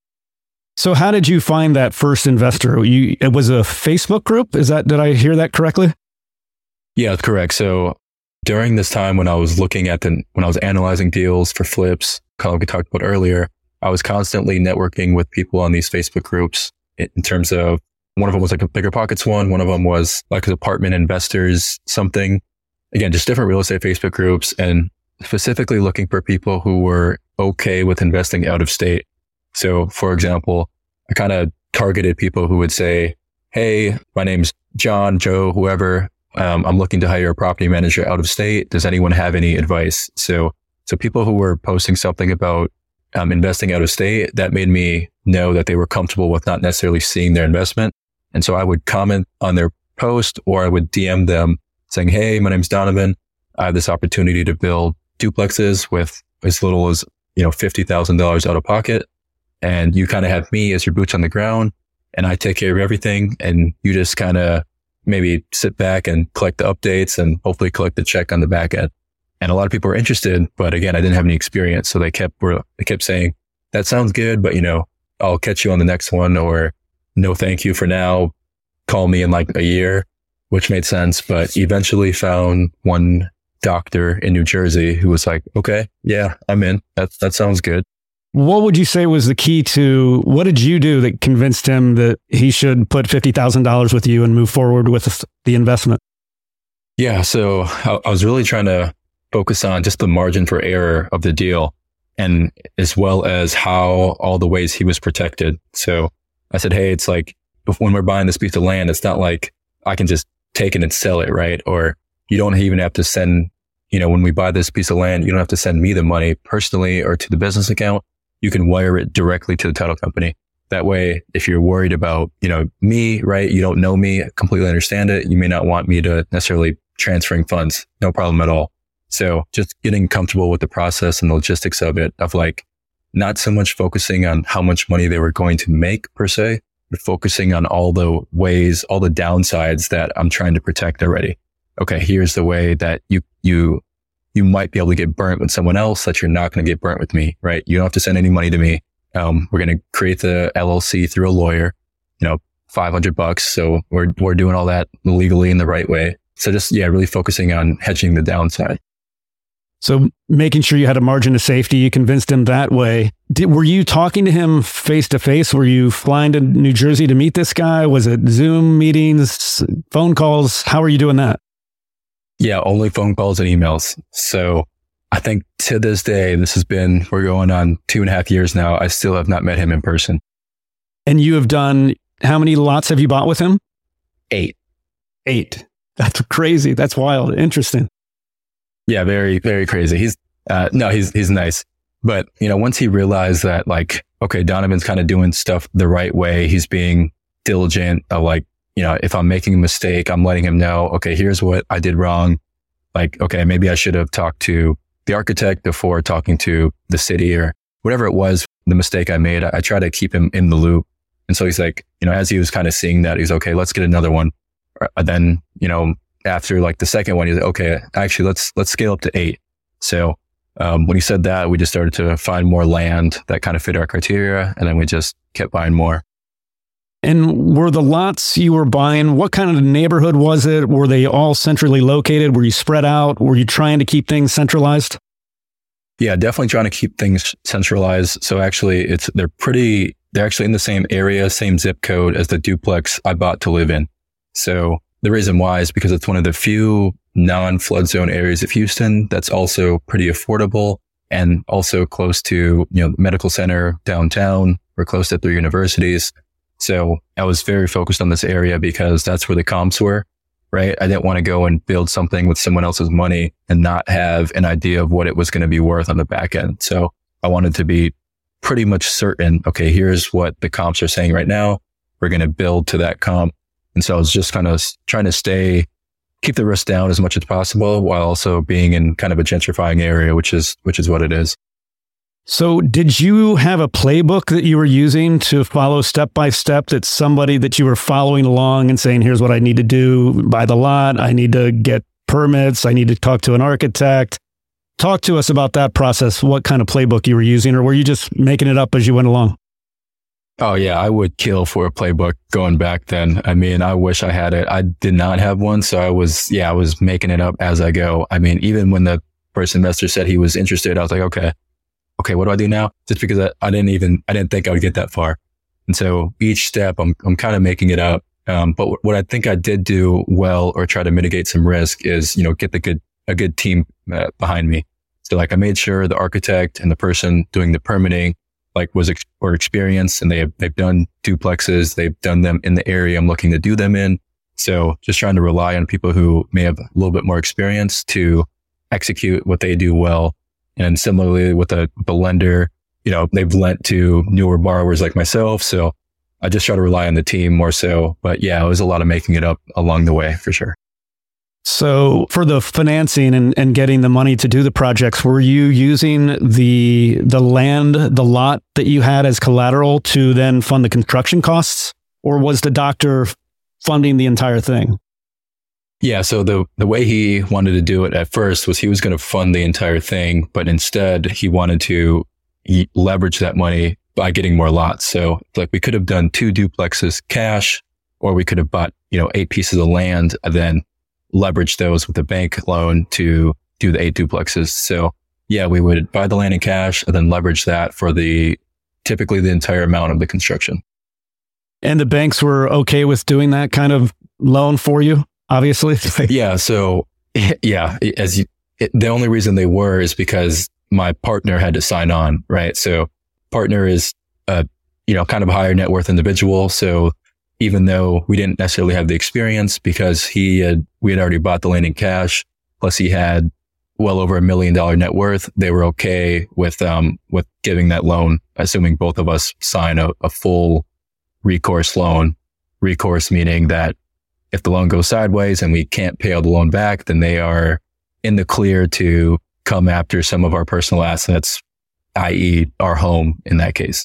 So how did you find that first investor? You, it was a Facebook group? Is that, did I hear that correctly? Yeah, that's correct. So during this time when I was looking at the, when I was analyzing deals for flips, kind of like we talked about earlier, I was constantly networking with people on these Facebook groups in terms of, one of them was like a Bigger Pockets one. One of them was like apartment investors, something. Again, just different real estate Facebook groups, and specifically looking for people who were okay with investing out of state. So for example, I kind of targeted people who would say, hey, my name's John, Joe, whoever. Um, I'm looking to hire a property manager out of state. Does anyone have any advice? So, so people who were posting something about um, investing out of state, that made me know that they were comfortable with not necessarily seeing their investment. And so I would comment on their post, or I would D M them saying, hey, my name's Donovan. I have this opportunity to build duplexes with as little as, you know, fifty thousand dollars out of pocket. And you kind of have me as your boots on the ground, and I take care of everything. And you just kind of maybe sit back and collect the updates and hopefully collect the check on the back end. And a lot of people were interested, but again, I didn't have any experience. So they kept, were, they kept saying, that sounds good, but you know, I'll catch you on the next one, or no, thank you for now. Call me in like a year, which made sense. But eventually found one doctor in New Jersey who was like, okay, yeah, I'm in. That, that sounds good. What would you say was the key to, what did you do that convinced him that he should put fifty thousand dollars with you and move forward with the investment? Yeah. So I, I was really trying to focus on just the margin for error of the deal, and as well as how all the ways he was protected. So I said, hey, it's like when we're buying this piece of land, it's not like I can just take it and sell it, right? Or you don't even have to send, you know, when we buy this piece of land, you don't have to send me the money personally or to the business account. You can wire it directly to the title company. That way, if you're worried about, you know, me, right? You don't know me, completely understand it. You may not want me to necessarily transferring funds. No problem at all. So just getting comfortable with the process and the logistics of it, of like not so much focusing on how much money they were going to make per se, but focusing on all the ways, all the downsides that I'm trying to protect already. Okay, here's the way that you, you, you might be able to get burnt with someone else that you're not going to get burnt with me, right? You don't have to send any money to me. Um, we're going to create the L L C through a lawyer, you know, five hundred bucks. So we're, we're doing all that legally in the right way. So just, yeah, really focusing on hedging the downside. So making sure you had a margin of safety, you convinced him that way. Did, were you talking to him face to face? Were you flying to New Jersey to meet this guy? Was it Zoom meetings, phone calls? How are you doing that? Yeah, only phone calls and emails. So I think to this day, this has been, we're going on two and a half years now. I still have not met him in person. And you have done, how many lots have you bought with him? Eight. Eight. That's crazy. That's wild. Interesting. Yeah, very, very crazy. He's, uh, no, he's, he's nice. But, you know, once he realized that like, okay, Donovan's kind of doing stuff the right way. He's being diligent. Uh, like, you know, if I'm making a mistake, I'm letting him know, okay, here's what I did wrong. Like, okay, maybe I should have talked to the architect before talking to the city or whatever it was, the mistake I made. I, I try to keep him in the loop. And so he's like, you know, as he was kind of seeing that, he's okay, let's get another one. And then, you know, after like the second one, he's like, okay, actually, let's, let's scale up to eight. So, um, when he said that, we just started to find more land that kind of fit our criteria. And then we just kept buying more. And were the lots you were buying, what kind of neighborhood was it? Were they all centrally located? Were you spread out? Were you trying to keep things centralized? Yeah, definitely trying to keep things centralized. So actually, it's they're pretty, they're actually in the same area, same zip code as the duplex I bought to live in. So the reason why is because it's one of the few non-flood zone areas of Houston that's also pretty affordable and also close to, you know, medical center downtown. We're close to three universities. So I was very focused on this area because that's where the comps were, right? I didn't want to go and build something with someone else's money and not have an idea of what it was going to be worth on the back end. So I wanted to be pretty much certain, okay, here's what the comps are saying right now. We're going to build to that comp. And so I was just kind of trying to stay, keep the risk down as much as possible while also being in kind of a gentrifying area, which is, which is what it is. So did you have a playbook that you were using to follow step by step, that somebody that you were following along and saying, here's what I need to do, buy the lot, I need to get permits, I need to talk to an architect? Talk to us about that process, what kind of playbook you were using, or were you just making it up as you went along? Oh yeah, I would kill for a playbook going back then. I mean, I wish I had it. I did not have one. So I was, yeah, I was making it up as I go. I mean, even when the first investor said he was interested, I was like, okay. Okay, what do I do now? Just because I, I didn't even, I didn't think I would get that far. And so each step, I'm, I'm kind of making it up. Um, but w- what I think I did do well, or try to mitigate some risk, is, you know, get the good, a good team uh, behind me. So like I made sure the architect and the person doing the permitting, like was, ex- or experienced, and they have, they've done duplexes. They've done them in the area I'm looking to do them in. So just trying to rely on people who may have a little bit more experience to execute what they do well. And similarly with the, the lender, you know, they've lent to newer borrowers like myself. So I just try to rely on the team more so. But yeah, it was a lot of making it up along the way for sure. So for the financing and, and getting the money to do the projects, were you using the the land, the lot that you had as collateral to then fund the construction costs? Or was the doctor funding the entire thing? Yeah. So the, the way he wanted to do it at first was he was going to fund the entire thing, but instead he wanted to he leverage that money by getting more lots. So like we could have done two duplexes cash, or we could have bought, you know, eight pieces of land and then leverage those with a bank loan to do the eight duplexes. So yeah, we would buy the land in cash and then leverage that for the, typically the entire amount of the construction. And the banks were okay with doing that kind of loan for you? Obviously. Yeah. So yeah, as you, it, the only reason they were is because my partner had to sign on, right? So partner is a, you know, kind of a higher net worth individual. So even though we didn't necessarily have the experience, because he had, we had already bought the land in cash, plus he had well over a million dollar net worth, they were okay with, um, with giving that loan, assuming both of us sign a, a full recourse loan. Recourse meaning that if the loan goes sideways and we can't pay all the loan back, then they are in the clear to come after some of our personal assets, that is our home in that case.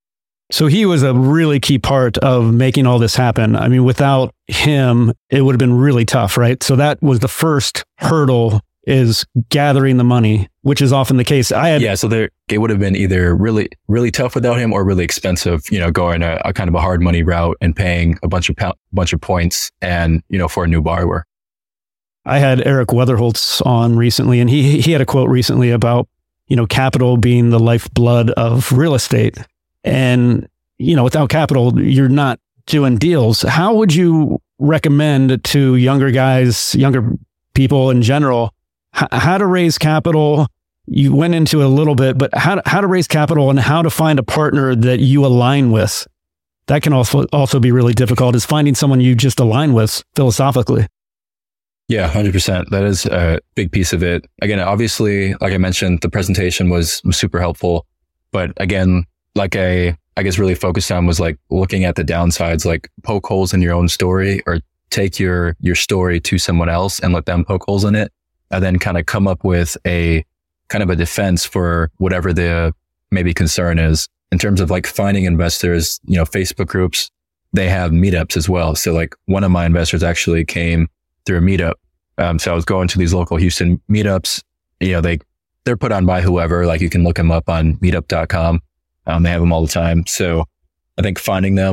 So he was a really key part of making all this happen. I mean, without him, it would have been really tough, right? So that was the first hurdle, is gathering the money, which is often the case. I had, yeah, so there, it would have been either really, really tough without him, or really expensive, you know, going a, a kind of a hard money route and paying a bunch of po- bunch of points and, you know, for a new borrower. I had Eric Weatherholtz on recently, and he he had a quote recently about, you know, capital being the lifeblood of real estate. And, you know, without capital, you're not doing deals. How would you recommend to younger guys, younger people in general, h- how to raise capital? You went into it a little bit, but how to, how to raise capital and how to find a partner that you align with. That can also also be really difficult, is finding someone you just align with philosophically. Yeah, one hundred percent. That is a big piece of it. Again, obviously, like I mentioned, the presentation was, was super helpful. But again, like I, I guess really focused on was like looking at the downsides, like poke holes in your own story, or take your, your story to someone else and let them poke holes in it, and then kind of come up with a kind of a defense for whatever the maybe concern is. In terms of like finding investors, you know, Facebook groups, they have meetups as well. So like one of my investors actually came through a meetup. Um, so I was going to these local Houston meetups, you know, they, they're put on by whoever, like you can look them up on meetup dot com. Um, they have them all the time. So I think finding them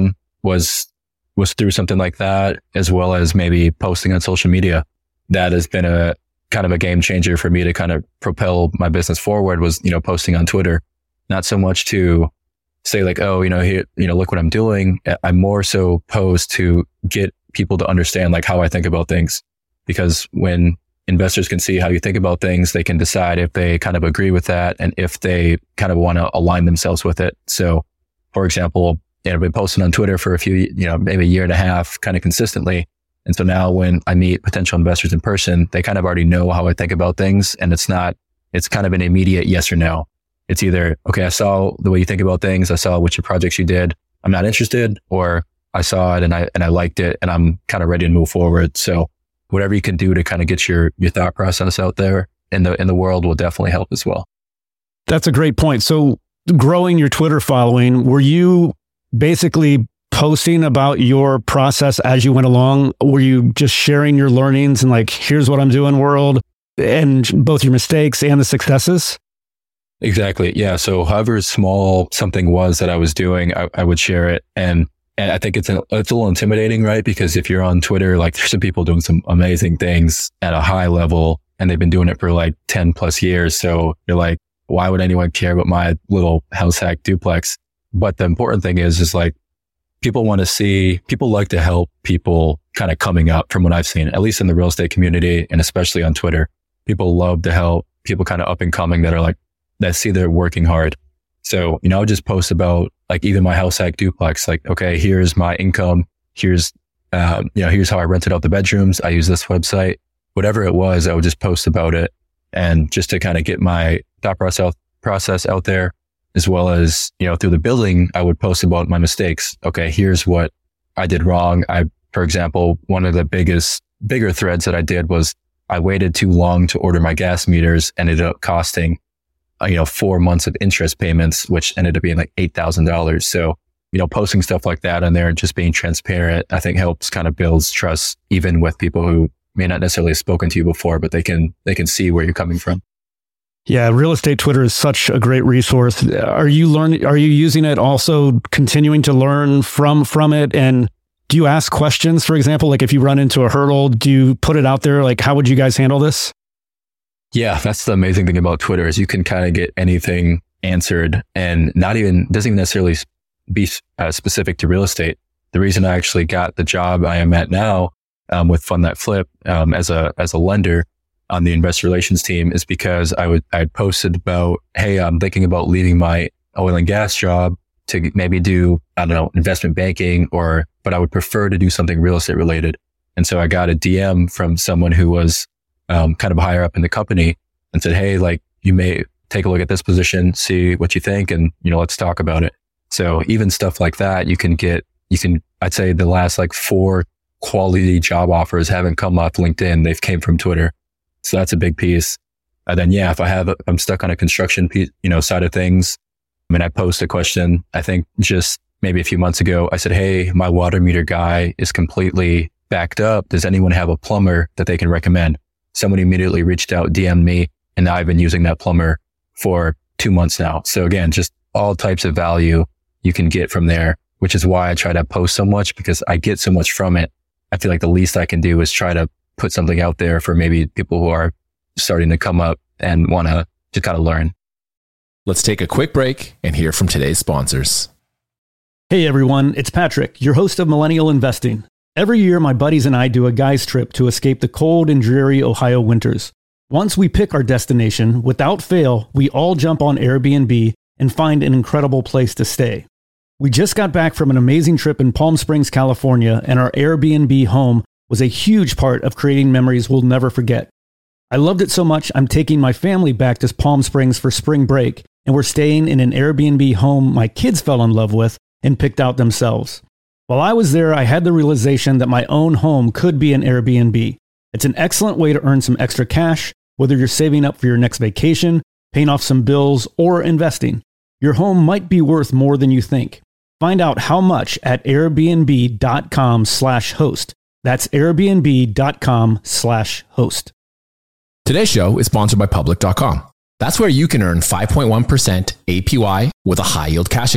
was was through something like that, as well as maybe posting on social media. That has been a kind of a game changer for me to kind of propel my business forward, was, you know, posting on Twitter. Not so much to say like, oh, you know, here, you know, look what I'm doing. I more so post to get people to understand like how I think about things. Because when investors can see how you think about things, they can decide if they kind of agree with that and if they kind of want to align themselves with it. So, for example, you know, I've been posting on Twitter for a few, you know, maybe a year and a half, kind of consistently. And so now when I meet potential investors in person, they kind of already know how I think about things. And it's not, it's kind of an immediate yes or no. It's either, okay, I saw the way you think about things. I saw which projects you did. I'm not interested, or I saw it and I, and I liked it and I'm kind of ready to move forward. So whatever you can do to kind of get your, your thought process out there in the, in the world will definitely help as well. That's a great point. So growing your Twitter following, were you basically posting about your process as you went along? Were you just sharing your learnings and like, here's what I'm doing, world, and both your mistakes and the successes? Exactly. Yeah. So however small something was that I was doing, I, I would share it. And, and I think it's, a, it's a little intimidating, right? Because if you're on Twitter, like there's some people doing some amazing things at a high level and they've been doing it for like ten plus years. So you're like, why would anyone care about my little house hack duplex? But the important thing is, is like, people want to see, people like to help people kind of coming up, from what I've seen, at least in the real estate community and especially on Twitter. People love to help people kind of up and coming that are like, that see they're working hard. So, you know, I'll just post about like even my house hack duplex, like, okay, here's my income. Here's, um, you know, here's how I rented out the bedrooms. I use this website, whatever it was, I would just post about it. And just to kind of get my thought process, process out there, as well as, you know, through the building, I would post about my mistakes. Okay, here's what I did wrong. I, for example, one of the biggest, bigger threads that I did was I waited too long to order my gas meters, ended up costing, uh, you know, four months of interest payments, which ended up being like eight thousand dollars. So, you know, posting stuff like that on there and just being transparent, I think helps kind of builds trust, even with people who may not necessarily have spoken to you before, but they can, they can see where you're coming from. Yeah, real estate Twitter is such a great resource. Are you learning? Are you using it also, continuing to learn from from it? And do you ask questions? For example, like if you run into a hurdle, do you put it out there? Like, how would you guys handle this? Yeah, that's the amazing thing about Twitter is you can kind of get anything answered, and not even doesn't even necessarily be uh, specific to real estate. The reason I actually got the job I am at now um, with Fund That Flip um, as a as a lender on the investor relations team is because I would, I'd posted about, hey, I'm thinking about leaving my oil and gas job to maybe do, I don't know, investment banking, or, but I would prefer to do something real estate related. And so I got a D M from someone who was, um, kind of higher up in the company and said, hey, like you may take a look at this position, see what you think, and, you know, let's talk about it. So even stuff like that, you can get, you can, I'd say the last like four quality job offers haven't come off LinkedIn. They've came from Twitter. So that's a big piece. And then, yeah, if I have, I'm stuck on a construction piece, you know, side of things. I mean, I post a question, I think just maybe a few months ago, I said, hey, my water meter guy is completely backed up. Does anyone have a plumber that they can recommend? Someone immediately reached out, D M'd me, and now I've been using that plumber for two months now. So again, just all types of value you can get from there, which is why I try to post so much, because I get so much from it. I feel like the least I can do is try to put something out there for maybe people who are starting to come up and want to just kind of learn. Let's take a quick break and hear from today's sponsors. Hey everyone, it's Patrick, your host of Millennial Investing. Every year, my buddies and I do a guy's trip to escape the cold and dreary Ohio winters. Once we pick our destination, without fail, we all jump on Airbnb and find an incredible place to stay. We just got back from an amazing trip in Palm Springs, California, and our Airbnb home was a huge part of creating memories we'll never forget. I loved it so much, I'm taking my family back to Palm Springs for spring break, and we're staying in an Airbnb home my kids fell in love with and picked out themselves. While I was there, I had the realization that my own home could be an Airbnb. It's an excellent way to earn some extra cash, whether you're saving up for your next vacation, paying off some bills, or investing. Your home might be worth more than you think. Find out how much at airbnb.com slash host. That's airbnb.com slash host. Today's show is sponsored by public dot com. That's where you can earn five point one percent A P Y with a high yield cash account.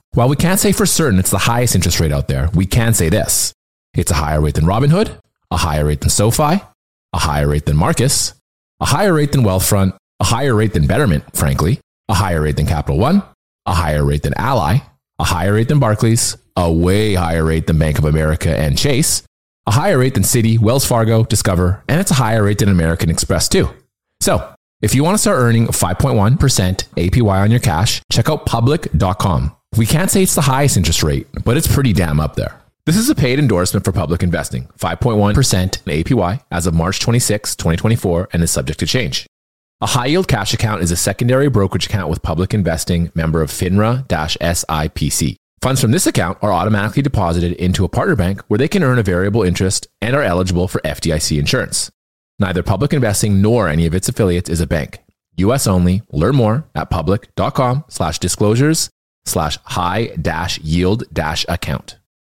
While we can't say for certain it's the highest interest rate out there, we can say this. It's a higher rate than Robinhood, a higher rate than SoFi, a higher rate than Marcus, a higher rate than Wealthfront, a higher rate than Betterment, frankly, a higher rate than Capital One, a higher rate than Ally, a higher rate than Barclays, a way higher rate than Bank of America and Chase, a higher rate than Citi, Wells Fargo, Discover, and it's a higher rate than American Express too. So, if you want to start earning five point one percent A P Y on your cash, check out public dot com. We can't say it's the highest interest rate, but it's pretty damn up there. This is a paid endorsement for Public Investing, five point one percent A P Y as of March twenty-sixth, twenty twenty-four, and is subject to change. A high-yield cash account is a secondary brokerage account with Public Investing, member of FINRA-S I P C. Funds from this account are automatically deposited into a partner bank where they can earn a variable interest and are eligible for F D I C insurance. Neither Public Investing nor any of its affiliates is a bank. U S only. Learn more at public dot com slash disclosures slash high dash yield dash account.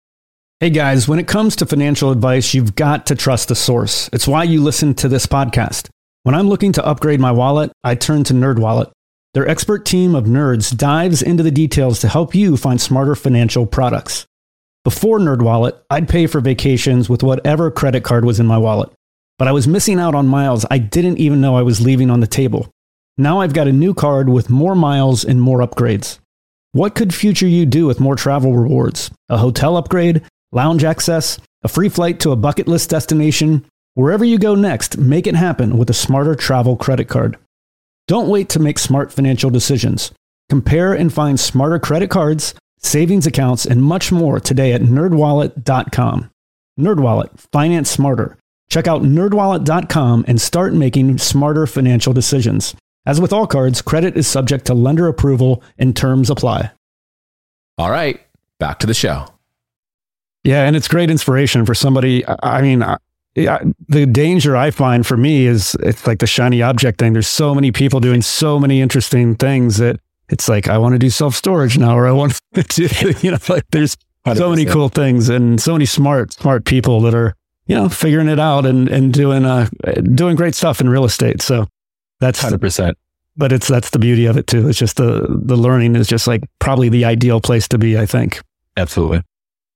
Hey guys, when it comes to financial advice, you've got to trust the source. It's why you listen to this podcast. When I'm looking to upgrade my wallet, I turn to NerdWallet. Their expert team of nerds dives into the details to help you find smarter financial products. Before NerdWallet, I'd pay for vacations with whatever credit card was in my wallet. But I was missing out on miles I didn't even know I was leaving on the table. Now I've got a new card with more miles and more upgrades. What could future you do with more travel rewards? A hotel upgrade? Lounge access? A free flight to a bucket list destination? Wherever you go next, make it happen with a smarter travel credit card. Don't wait to make smart financial decisions. Compare and find smarter credit cards, savings accounts, and much more today at nerd wallet dot com. NerdWallet, finance smarter. Check out nerd wallet dot com and start making smarter financial decisions. As with all cards, credit is subject to lender approval and terms apply. All right, back to the show. Yeah, and it's great inspiration for somebody. I mean, Yeah, the danger I find for me is it's like the shiny object thing. There's so many people doing so many interesting things that it's like, I want to do self-storage now, or I want to do, you know, like there's one hundred percent so many cool things and so many smart, smart people that are, you know, figuring it out and, and doing, uh, doing great stuff in real estate. So that's one hundred percent. But it's, that's the beauty of it too. It's just the, the learning is just like probably the ideal place to be, I think. Absolutely.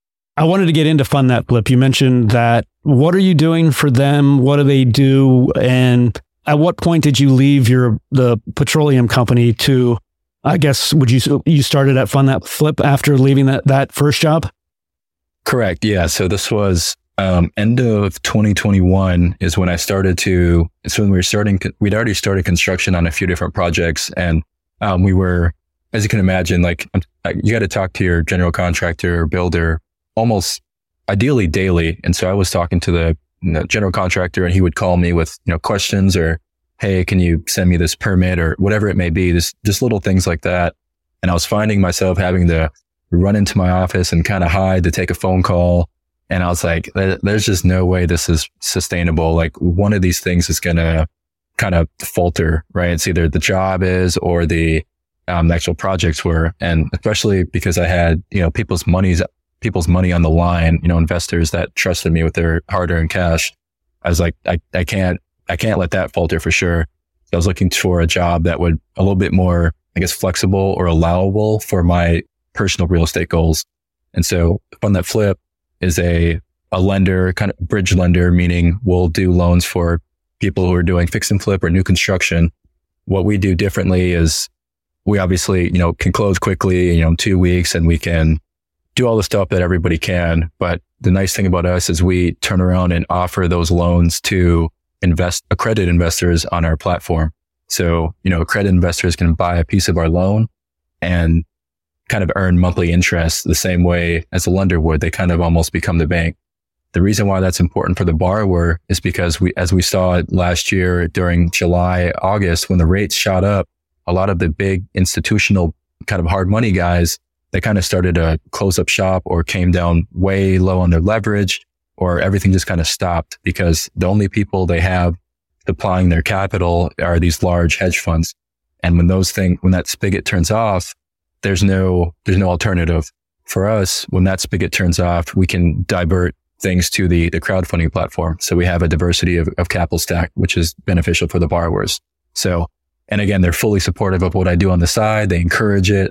I wanted to get into Fund That Flip. You mentioned that. What are you doing for them? What do they do? And at what point did you leave your the petroleum company to, I guess, would you you started at Fund That Flip after leaving that, that first job? Correct. Yeah. So this was um, end of twenty twenty-one is when I started to, it's when we were starting, we'd already started construction on a few different projects. And um, we were, as you can imagine, like you got to talk to your general contractor or builder almost ideally daily. And so I was talking to the, you know, general contractor and he would call me with, you know, questions or, hey, can you send me this permit or whatever it may be, just, just little things like that. And I was finding myself having to run into my office and kind of hide to take a phone call. And I was like, there's just no way this is sustainable. Like one of these things is going to kind of falter, right? It's either the job is or the, um, the actual projects were. And especially because I had, you know, people's money's people's money on the line, you know, investors that trusted me with their hard-earned cash. I was like, I, I can't, I can't let that falter for sure. So I was looking for a job that would a little bit more, I guess, flexible or allowable for my personal real estate goals. And so Fund That Flip is a, a lender, kind of bridge lender, meaning we'll do loans for people who are doing fix and flip or new construction. What we do differently is we obviously, you know, can close quickly, you know, in two weeks and we can do all the stuff that everybody can. But the nice thing about us is we turn around and offer those loans to invest accredited investors on our platform. So, you know, accredited investors can buy a piece of our loan and kind of earn monthly interest the same way as a lender would. They kind of almost become the bank. The reason why that's important for the borrower is because we, as we saw last year during July, August, when the rates shot up, a lot of the big institutional kind of hard money guys, they kind of started to close up shop or came down way low on their leverage, or everything just kind of stopped because the only people they have applying their capital are these large hedge funds. And when those things, when that spigot turns off, there's no, there's no alternative for us. When that spigot turns off, we can divert things to the, the crowdfunding platform. So we have a diversity of, of capital stack, which is beneficial for the borrowers. So, and again, they're fully supportive of what I do on the side. They encourage it.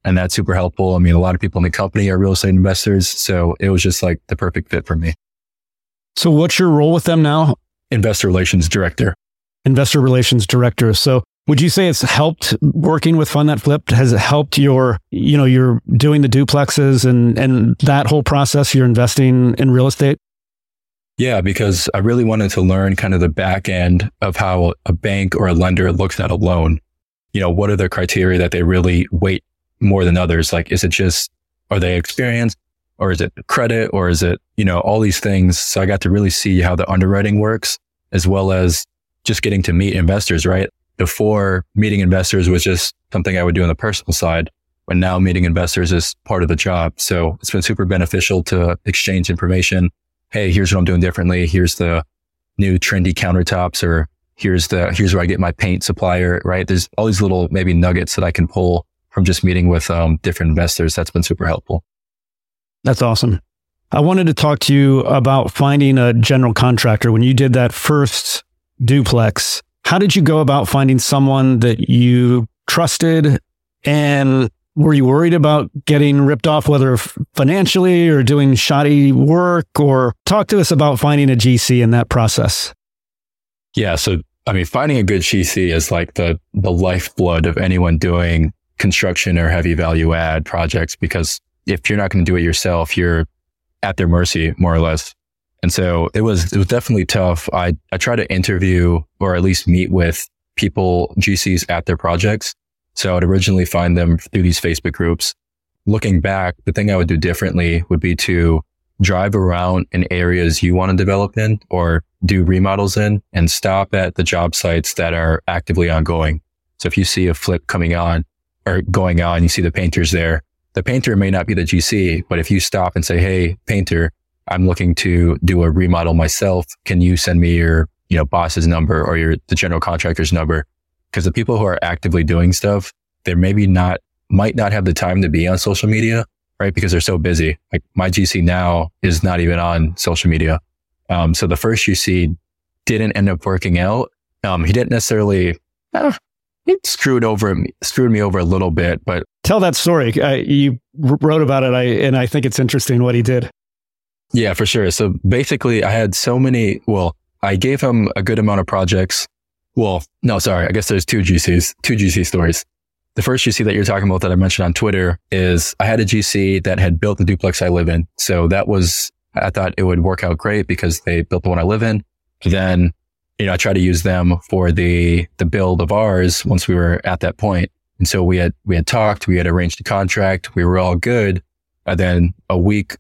And that's super helpful. I mean, a lot of people in the company are real estate investors. So it was just like the perfect fit for me. So what's your role with them now? Investor Relations Director. Investor Relations Director. So would you say it's helped working with Fund That Flipped? Has it helped your, you know, you're doing the duplexes and, and that whole process, you're investing in real estate? Yeah, because I really wanted to learn kind of the back end of how a bank or a lender looks at a loan. You know, what are the criteria that they really weight more than others? Like, is it just, are they experienced, or is it credit, or is it, you know, all these things. So I got to really see how the underwriting works, as well as just getting to meet investors, right? Before, meeting investors was just something I would do on the personal side, but now meeting investors is part of the job. So it's been super beneficial to exchange information. Hey, here's what I'm doing differently. Here's the new trendy countertops, or here's the, here's where I get my paint supplier, right? There's all these little maybe nuggets that I can pull from just meeting with um, different investors. That's been super helpful. That's awesome. I wanted to talk to you about finding a general contractor. When you did that first duplex, how did you go about finding someone that you trusted? And were you worried about getting ripped off, whether financially or doing shoddy work? Or talk to us about finding a G C in that process. Yeah. So, I mean, finding a good G C is like the, the lifeblood of anyone doing construction or heavy value add projects, because if you're not going to do it yourself, you're at their mercy, more or less. And so it was, it was definitely tough. I, I try to interview or at least meet with people, G Cs at their projects. So I would originally find them through these Facebook groups. Looking back, the thing I would do differently would be to drive around in areas you want to develop in or do remodels in, and stop at the job sites that are actively ongoing. So if you see a flip coming on or going on, you see the painters there. The painter may not be the G C, but if you stop and say, hey, painter, I'm looking to do a remodel myself. Can you send me your, you know, boss's number or your, the general contractor's number? Because the people who are actively doing stuff, they're maybe not, might not have the time to be on social media, right? Because they're so busy. Like my G C now is not even on social media. Um, so the first G C didn't end up working out. Um, he didn't necessarily, uh, he screwed over me, screwed me over a little bit, but. Tell that story. I, you wrote about it, I, and I think it's interesting what he did. Yeah, for sure. So basically I had so many, well, I gave him a good amount of projects. Well, no, sorry. I guess there's two G Cs, two G C stories. The first G C that you're talking about that I mentioned on Twitter is I had a G C that had built the duplex I live in. So that was, I thought it would work out great because they built the one I live in. Then, you know, I tried to use them for the, the build of ours once we were at that point. And so we had, we had talked, we had arranged a contract, we were all good. And then a week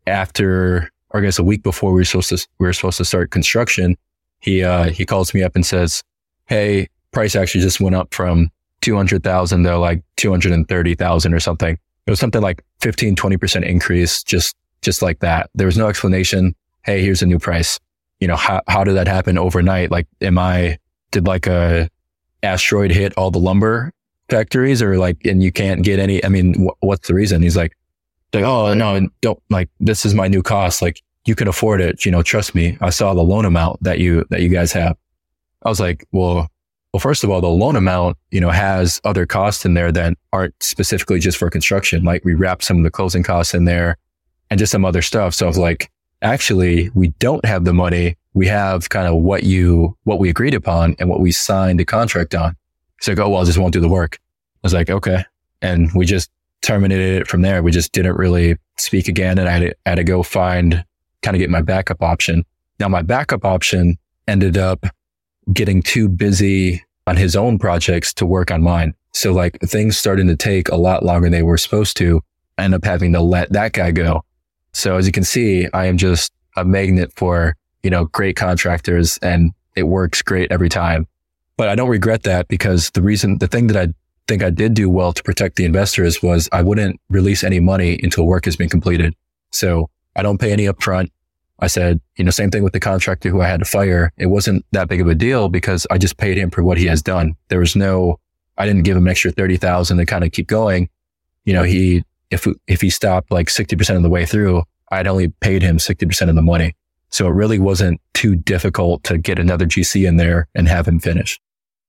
after, or I guess a week before we were supposed to, we were supposed to start construction, he, uh, he calls me up and says, hey, price actually just went up from two hundred thousand to like two hundred thirty thousand or something. It was something like fifteen, twenty percent increase, just, just like that. There was no explanation. Hey, here's a new price. You know, how, how did that happen overnight? Like, am I, did like a asteroid hit all the lumber factories, or like, and you can't get any, I mean, wh- what's the reason? He's like, like, oh no, don't, like, this is my new cost. Like, you can afford it. You know, trust me. I saw the loan amount that you, that you guys have. I was like, well, well, first of all, the loan amount, you know, has other costs in there that aren't specifically just for construction. Like we wrap some of the closing costs in there and just some other stuff. So I was like, actually, we don't have the money. We have kind of what you, what we agreed upon and what we signed the contract on. So I go, well, I just won't do the work. I was like, okay. And we just terminated it from there. We just didn't really speak again. And I had to, I had to go find, kind of get my backup option. Now my backup option ended up getting too busy on his own projects to work on mine. So like things started to take a lot longer than they were supposed to. I ended up having to let that guy go. So as you can see, I am just a magnet for, you know, great contractors, and it works great every time. But I don't regret that, because the reason, the thing that I think I did do well to protect the investors was I wouldn't release any money until work has been completed. So I don't pay any upfront. I said, you know, same thing with the contractor who I had to fire. It wasn't that big of a deal because I just paid him for what he has done. There was no, I didn't give him an extra thirty thousand to kind of keep going. You know, he, if, if he stopped like sixty percent of the way through, I'd only paid him sixty percent of the money. So it really wasn't too difficult to get another G C in there and have him finish.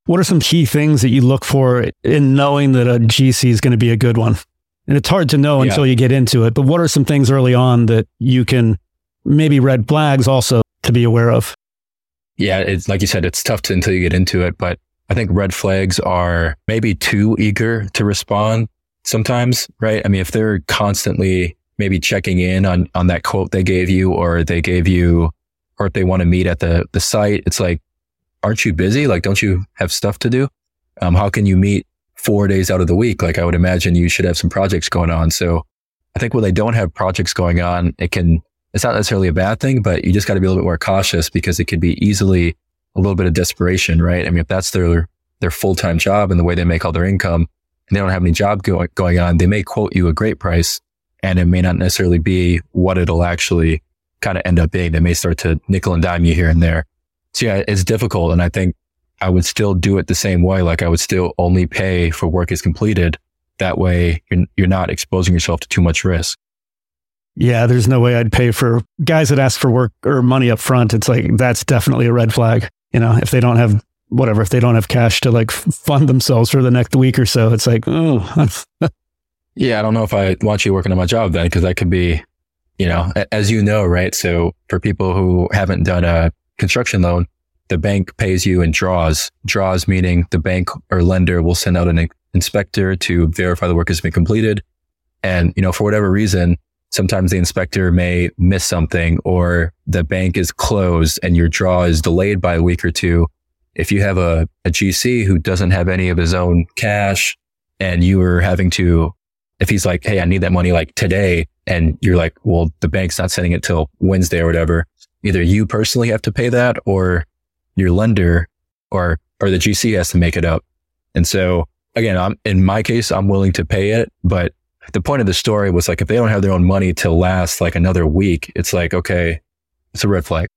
what are some key things that you look for in knowing that a G C is going to be a good one? And it's hard to know yeah. until you get into it, but what are some things early on that you can, maybe red flags also to be aware of? Yeah, it's like you said, it's tough to, until you get into it, but I think red flags are maybe too eager to respond sometimes, right? I mean, if they're constantly maybe checking in on, on that quote they gave you, or they gave you, or if they want to meet at the, the site, it's like, aren't you busy? Like, don't you have stuff to do? Um, how can you meet four days out of the week? Like, I would imagine you should have some projects going on. So I think when they don't have projects going on, it can, it's not necessarily a bad thing, but you just got to be a little bit more cautious, because it could be easily a little bit of desperation, right? I mean, if that's their, their full-time job and the way they make all their income, and they don't have any job go- going on, they may quote you a great price, and it may not necessarily be what it'll actually kind of end up being. They may start to nickel and dime you here and there. So yeah, it's difficult. And I think I would still do it the same way. Like, I would still only pay for work is completed. That way you're, you're not exposing yourself to too much risk. Yeah, there's no way I'd pay for guys that ask for work or money up front. It's like, that's definitely a red flag. You know, if they don't have whatever, if they don't have cash to like fund themselves for the next week or so, it's like, oh. Yeah, I don't know if I want you working on my job then, because that could be, you know, as you know, right? So for people who haven't done a construction loan, the bank pays you in draws. Draws meaning the bank or lender will send out an inspector to verify the work has been completed. And, you know, for whatever reason, sometimes the inspector may miss something, or the bank is closed and your draw is delayed by a week or two. If you have a, a G C who doesn't have any of his own cash, and you are having to, if he's like, hey, I need that money like today, and you're like, well, the bank's not sending it till Wednesday or whatever, either you personally have to pay that, or your lender or, or the G C has to make it up. And so again, I'm, in my case, I'm willing to pay it, but the point of the story was like, if they don't have their own money to last like another week, it's like, okay, it's a red flag.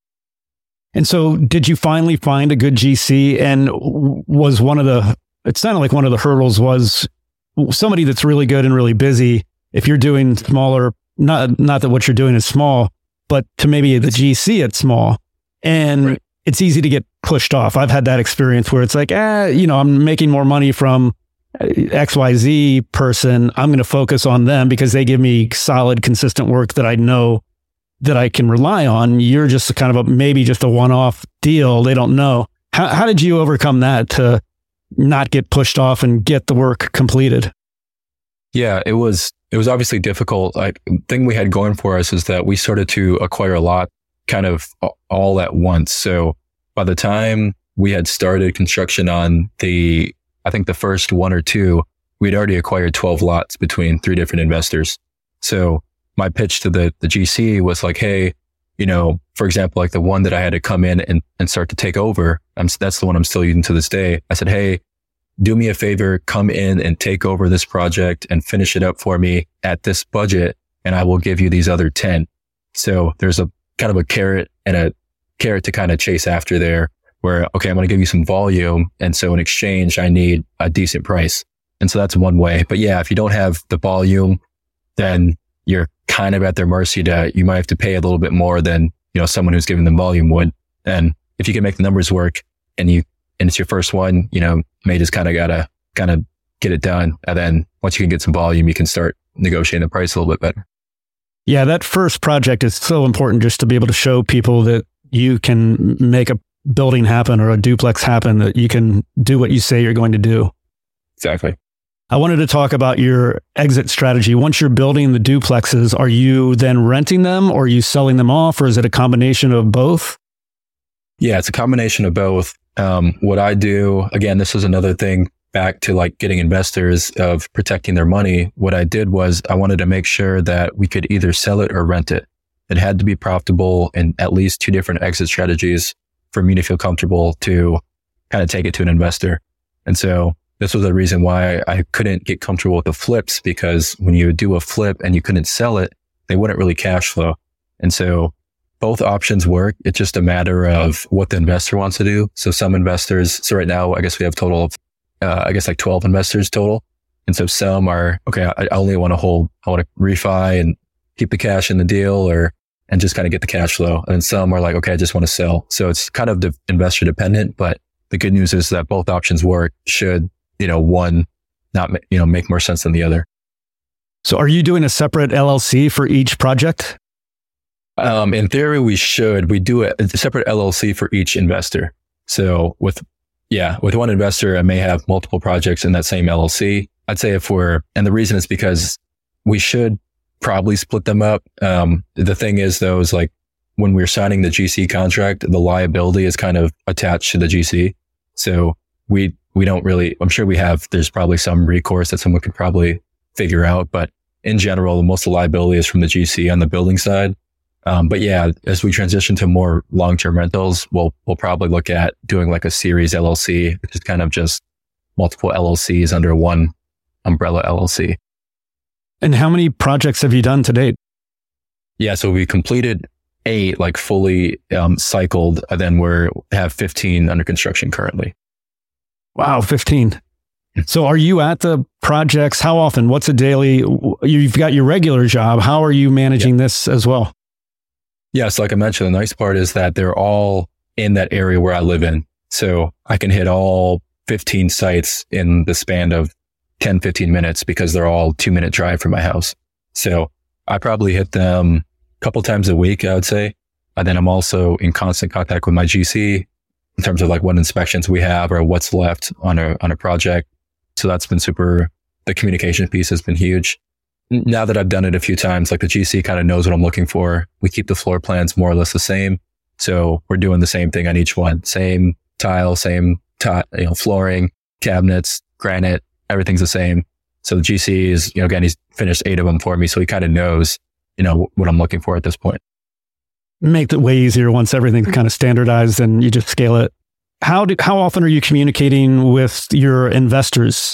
And so did you finally find a good G C? And was one of the, it sounded like one of the hurdles was somebody that's really good and really busy. If you're doing smaller, not, not that what you're doing is small, but to maybe the G C it's small, and right. It's easy to get pushed off. I've had that experience where it's like, eh, you know, I'm making more money from X Y Z person. I'm going to focus on them because they give me solid, consistent work that I know that I can rely on. You're just kind of a, maybe just a one-off deal. They don't know. How, how did you overcome that to not get pushed off and get the work completed? Yeah, it was, it was obviously difficult. Like, the thing we had going for us is that we started to acquire a lot kind of all at once. So by the time we had started construction on the, I think the first one or two, we'd already acquired twelve lots between three different investors. So my pitch to the, the G C was like, hey, you know, for example, like the one that I had to come in and, and start to take over, I'm, that's the one I'm still using to this day. I said, hey, do me a favor, come in and take over this project and finish it up for me at this budget, and I will give you these other ten. So there's a kind of a carrot and a carrot to kind of chase after there, where, okay, I'm going to give you some volume. And so in exchange, I need a decent price. And so that's one way. But yeah, if you don't have the volume, then you're kind of at their mercy to, you might have to pay a little bit more than, you know, someone who's giving them volume would. And if you can make the numbers work and you, and it's your first one, you know, may just kind of gotta kind of get it done. And then once you can get some volume, you can start negotiating the price a little bit better. Yeah, that first project is so important, just to be able to show people that you can make a building happen or a duplex happen, that you can do what you say you're going to do. Exactly. I wanted to talk about your exit strategy. Once you're building the duplexes, are you then renting them, or are you selling them off, or is it a combination of both? Yeah, it's a combination of both. Um, what I do, again, this is another thing back to like getting investors of protecting their money. What I did was I wanted to make sure that we could either sell it or rent it. It had to be profitable in at least two different exit strategies for me to feel comfortable to kind of take it to an investor. And so this was the reason why I couldn't get comfortable with the flips, because when you do a flip and you couldn't sell it, they wouldn't really cash flow. And so both options work. It's just a matter of what the investor wants to do. So some investors, so right now, I guess we have total of, uh, I guess like twelve investors total. And so some are, okay, I, I only want to hold, I want to refi and keep the cash in the deal, or, and just kind of get the cash flow. And some are like, okay, I just want to sell. So it's kind of the investor dependent, but the good news is that both options work. Should, you know, one not, you know, make more sense than the other. So are you doing a separate L L C for each project? Um, in theory, we should. We do a, a separate L L C for each investor. So with, yeah, with one investor, I may have multiple projects in that same L L C. I'd say if we're, and the reason is because we should probably split them up. Um, the thing is though, is like when we're signing the G C contract, the liability is kind of attached to the G C. So we, we don't really, I'm sure we have, there's probably some recourse that someone could probably figure out, but in general, most of the liability is from the G C on the building side. Um, but yeah, as we transition to more long-term rentals, we'll, we'll probably look at doing like a series L L C, which is kind of just multiple L L Cs under one umbrella L L C. And how many projects have you done to date? Yeah, so we completed eight, like fully um, cycled, and then we're have fifteen under construction currently. Wow, fifteen. So are you at the projects? How often? What's a daily? You've got your regular job. How are you managing yeah. this as well? Yes, like I mentioned, the nice part is that they're all in that area where I live in. So I can hit all fifteen sites in the span of ten, fifteen minutes because they're all two minute drive from my house. So I probably hit them a couple times a week, I would say. And then I'm also in constant contact with my G C in terms of like what inspections we have or what's left on a, on a project. So that's been super, the communication piece has been huge. Now that I've done it a few times, like the G C kind of knows what I'm looking for. We keep the floor plans more or less the same. So we're doing the same thing on each one. Same tile, same tile, you know, flooring, cabinets, granite, everything's the same. So the G C is, you know, again, he's finished eight of them for me. So he kind of knows, you know, what I'm looking for at this point. Make it way easier once everything's kind of standardized and you just scale it. How do, how often are you communicating with your investors?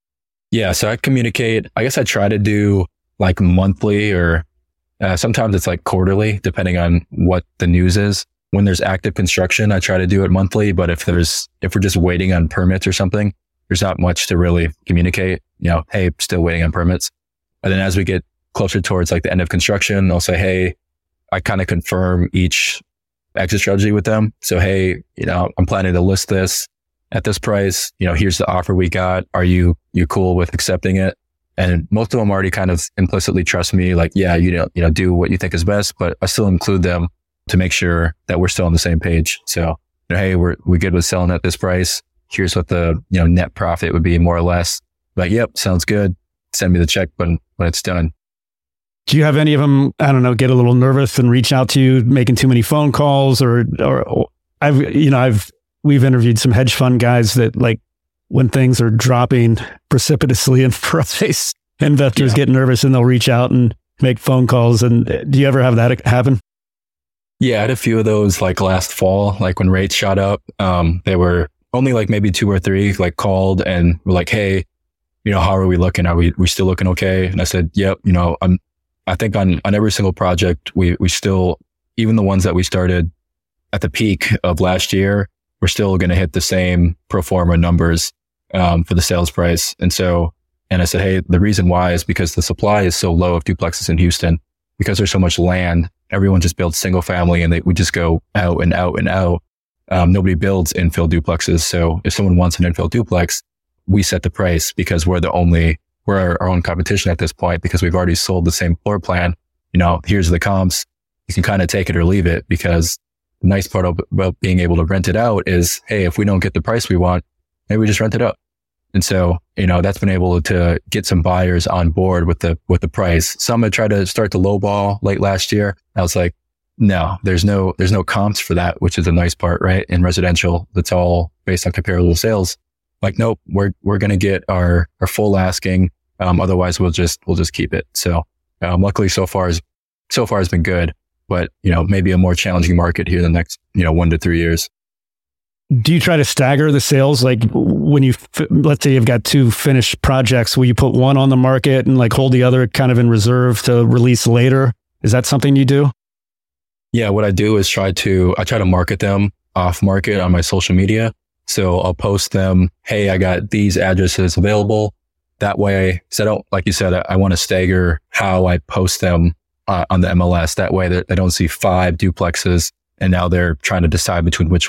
Yeah, so I communicate, I guess I try to do like monthly or uh, sometimes it's like quarterly, depending on what the news is. When there's active construction, I try to do it monthly. But if there's, if we're just waiting on permits or something, there's not much to really communicate, you know, hey, still waiting on permits. And then as we get closer towards like the end of construction, I'll say, hey, I kind of confirm each exit strategy with them. So, hey, you know, I'm planning to list this at this price. You know, here's the offer we got. Are you, you cool with accepting it? And most of them already kind of implicitly trust me. Like, yeah, you know, you know, do what you think is best, but I still include them to make sure that we're still on the same page. So, you know, hey, we're, we're good with selling at this price. Here's what the, you know, net profit would be more or less. Like, yep, sounds good. Send me the check when, when it's done. Do you have any of them, I don't know, get a little nervous and reach out to you, making too many phone calls or, or, or I've, you know, I've, we've interviewed some hedge fund guys that like when things are dropping precipitously in price, investors yeah. get nervous and they'll reach out and make phone calls. And do you ever have that happen? Yeah, I had a few of those like last fall, like when rates shot up. Um, they were only like maybe two or three like called and were like, hey, you know, how are we looking? Are we, we still looking okay? And I said, yep, you know, I'm, I think on, on every single project, we, we still, even the ones that we started at the peak of last year, we're still going to hit the same pro forma numbers, um, for the sales price. And so, and I said, hey, the reason why is because the supply is so low of duplexes in Houston, because there's so much land. Everyone just builds single family and they, we just go out and out and out. Um, nobody builds infill duplexes. So if someone wants an infill duplex, we set the price because we're the only, we're our, our own competition at this point because we've already sold the same floor plan. You know, here's the comps. You can kind of take it or leave it because the nice part about being able to rent it out is, hey, if we don't get the price we want, maybe we just rent it out. And so, you know, that's been able to get some buyers on board with the, with the price. Some had tried to start the low ball late last year. I was like, no, there's no, there's no comps for that, which is the nice part, right? In residential, that's all based on comparable sales. Like, nope, we're, we're going to get our, our full asking. Um, otherwise we'll just, we'll just keep it. So, um, luckily so far is, so far has been good, but, you know, maybe a more challenging market here in the next, you know, one to three years. Do you try to stagger the sales? Like when you, let's say you've got two finished projects, will you put one on the market and like hold the other kind of in reserve to release later? Is that something you do? Yeah. What I do is try to, I try to market them off market on my social media. So I'll post them, hey, I got these addresses available. That way, so I don't, like you said, I, I want to stagger how I post them uh, on the M L S. That way they don't see five duplexes and now they're trying to decide between which one.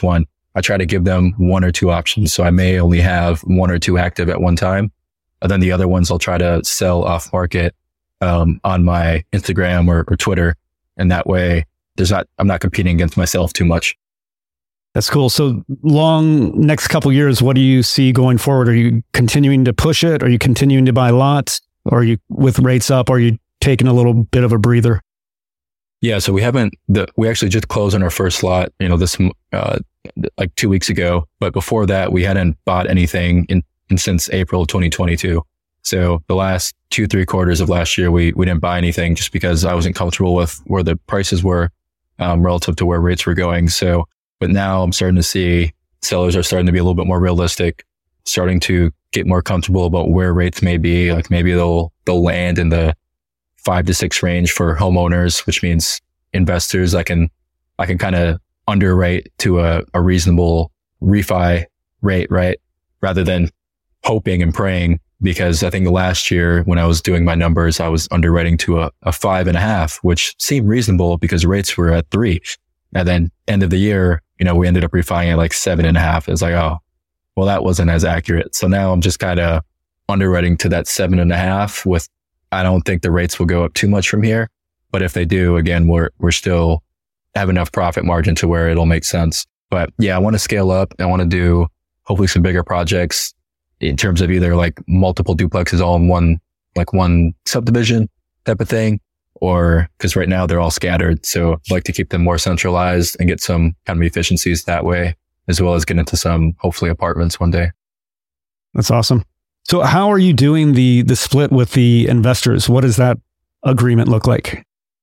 I try to give them one or two options. So I may only have one or two active at one time. And then the other ones I'll try to sell off market um, on my Instagram or, or Twitter. And that way there's not, I'm not competing against myself too much. That's cool. So long next couple of years, what do you see going forward? Are you continuing to push it? Are you continuing to buy lots? Or are you with rates up? Or are you taking a little bit of a breather? Yeah. So we haven't, the, we actually just closed on our first lot, you know, this, uh, like two weeks ago. But before that, we hadn't bought anything in, in since April twenty twenty-two. So the last two, three quarters of last year, we, we didn't buy anything just because I wasn't comfortable with where the prices were, um, relative to where rates were going. So, but now I'm starting to see sellers are starting to be a little bit more realistic, starting to get more comfortable about where rates may be. Like maybe they'll, they'll land in the five to six range for homeowners, which means investors, I can, I can kind of underwrite to a, a reasonable refi rate, right? Rather than hoping and praying, because I think last year when I was doing my numbers, I was underwriting to a, a five and a half, which seemed reasonable because rates were at three. And then end of the year, you know, we ended up refining at like seven and a half. It's like, oh, well, that wasn't as accurate. So now I'm just kind of underwriting to that seven and a half with, I don't think the rates will go up too much from here. But if they do, again, we're, we're still have enough profit margin to where it'll make sense. But yeah, I want to scale up. I want to do hopefully some bigger projects in terms of either like multiple duplexes all in one, like one subdivision type of thing, or because right now they're all scattered. So I'd like to keep them more centralized and get some kind of efficiencies that way, as well as get into some hopefully apartments one day. That's awesome. So how are you doing the the split with the investors? What does that agreement look like?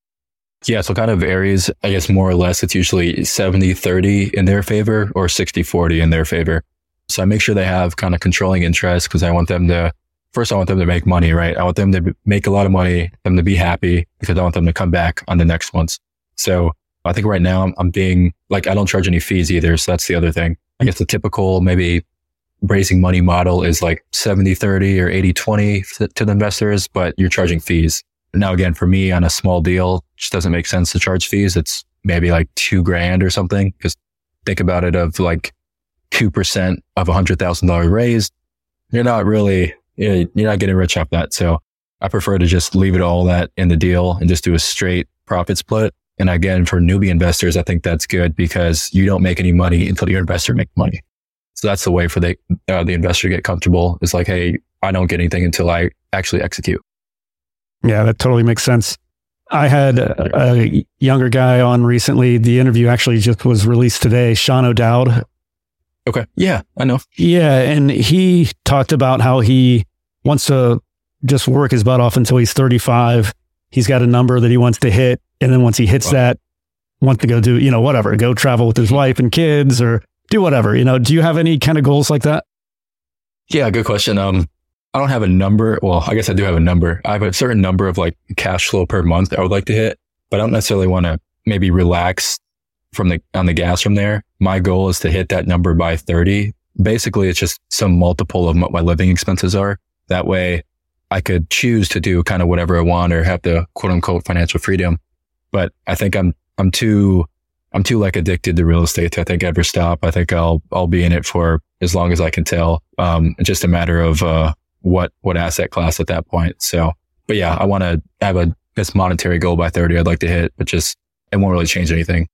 Yeah, so it kind of varies. I guess more or less it's usually seventy thirty in their favor or sixty forty in their favor. So I make sure they have kind of controlling interest because I want them to, first I want them to make money, right? I want them to make a lot of money, them to be happy because I want them to come back on the next ones. So I think right now I'm, I'm being like, I don't charge any fees either. So that's the other thing. I guess the typical maybe raising money model is like seventy thirty or eighty twenty to the investors, but you're charging fees. Now, again, for me on a small deal, it just doesn't make sense to charge fees. It's maybe like two grand or something. Because think about it of like two percent of a hundred thousand dollar raise. You're not really, you're not getting rich off that. So I prefer to just leave it all that in the deal and just do a straight profit split. And again, for newbie investors, I think that's good because you don't make any money until your investor makes money. So that's the way for the, uh, the investor to get comfortable. It's like, hey, I don't get anything until I actually execute. Yeah, that totally makes sense. I had a, a younger guy on recently. The interview actually just was released today, Sean O'Dowd. Okay. Yeah, I know. Yeah. And he talked about how he wants to just work his butt off until he's thirty-five. He's got a number that he wants to hit. And then once he hits wow. that, wants to go do, you know, whatever, go travel with his wife and kids or do whatever. You know, do you have any kind of goals like that? Yeah, good question. Um, I don't have a number. Well, I guess I do have a number. I have a certain number of like cash flow per month I would like to hit, but I don't necessarily want to maybe relax from the, on the gas from there. My goal is to hit that number by thirty. Basically, it's just some multiple of what my living expenses are. That way I could choose to do kind of whatever I want or have the quote unquote financial freedom. But I think I'm, I'm too, I'm too like addicted to real estate to I think ever stop. I think I'll, I'll be in it for as long as I can tell. Um, it's just a matter of, uh, what, what asset class at that point. So, but yeah, I want to have a, this monetary goal by thirty I'd like to hit, but just, it won't really change anything.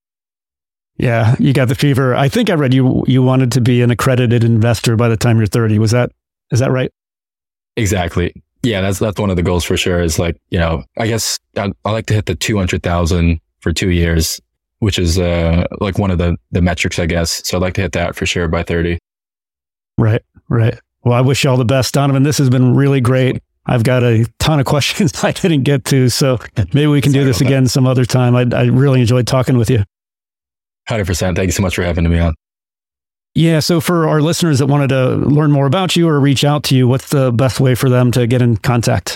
Yeah, you got the fever. I think I read you, you wanted to be an accredited investor by the time you're thirty. Was that, is that right? Exactly. Yeah, that's, that's one of the goals for sure is like, you know, I guess I, I like to hit the two hundred thousand for two years, which is, uh, like one of the, the metrics, I guess. So I'd like to hit that for sure by thirty. Right. Right. Well, I wish you all the best, Donovan. This has been really great. I've got a ton of questions I didn't get to, so maybe we can Sorry do this again that. some other time. I, I really enjoyed talking with you. one hundred percent. Thank you so much for having me on. Yeah. So for our listeners that wanted to learn more about you or reach out to you, what's the best way for them to get in contact?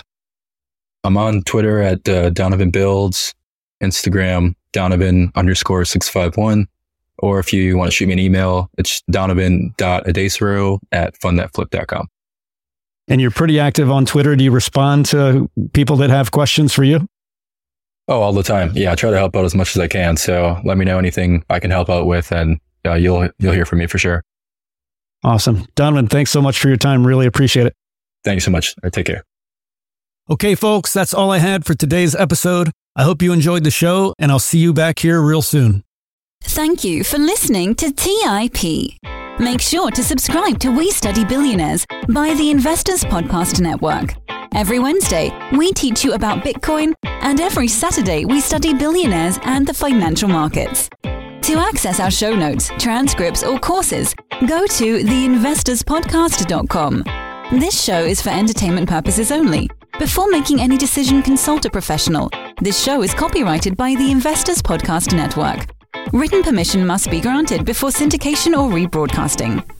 I'm on Twitter at uh, Donovan Builds, Instagram, Donovan underscore six five one. Or if you want to shoot me an email, it's donovan dot adesaro at fund that flip dot com. And you're pretty active on Twitter. Do you respond to people that have questions for you? Oh, all the time. Yeah, I try to help out as much as I can. So let me know anything I can help out with. And uh, you'll you'll hear from me for sure. Awesome. Donovan, thanks so much for your time. Really appreciate it. Thanks so much. All right, take care. Okay, folks, that's all I had for today's episode. I hope you enjoyed the show, and I'll see you back here real soon. Thank you for listening to T I P. Make sure to subscribe to We Study Billionaires by the Investors Podcast Network. Every Wednesday, we teach you about Bitcoin, and every Saturday, we study billionaires and the financial markets. To access our show notes, transcripts, or courses, go to the investors podcast dot com. This show is for entertainment purposes only. Before making any decision, consult a professional. This show is copyrighted by the Investors Podcast Network. Written permission must be granted before syndication or rebroadcasting.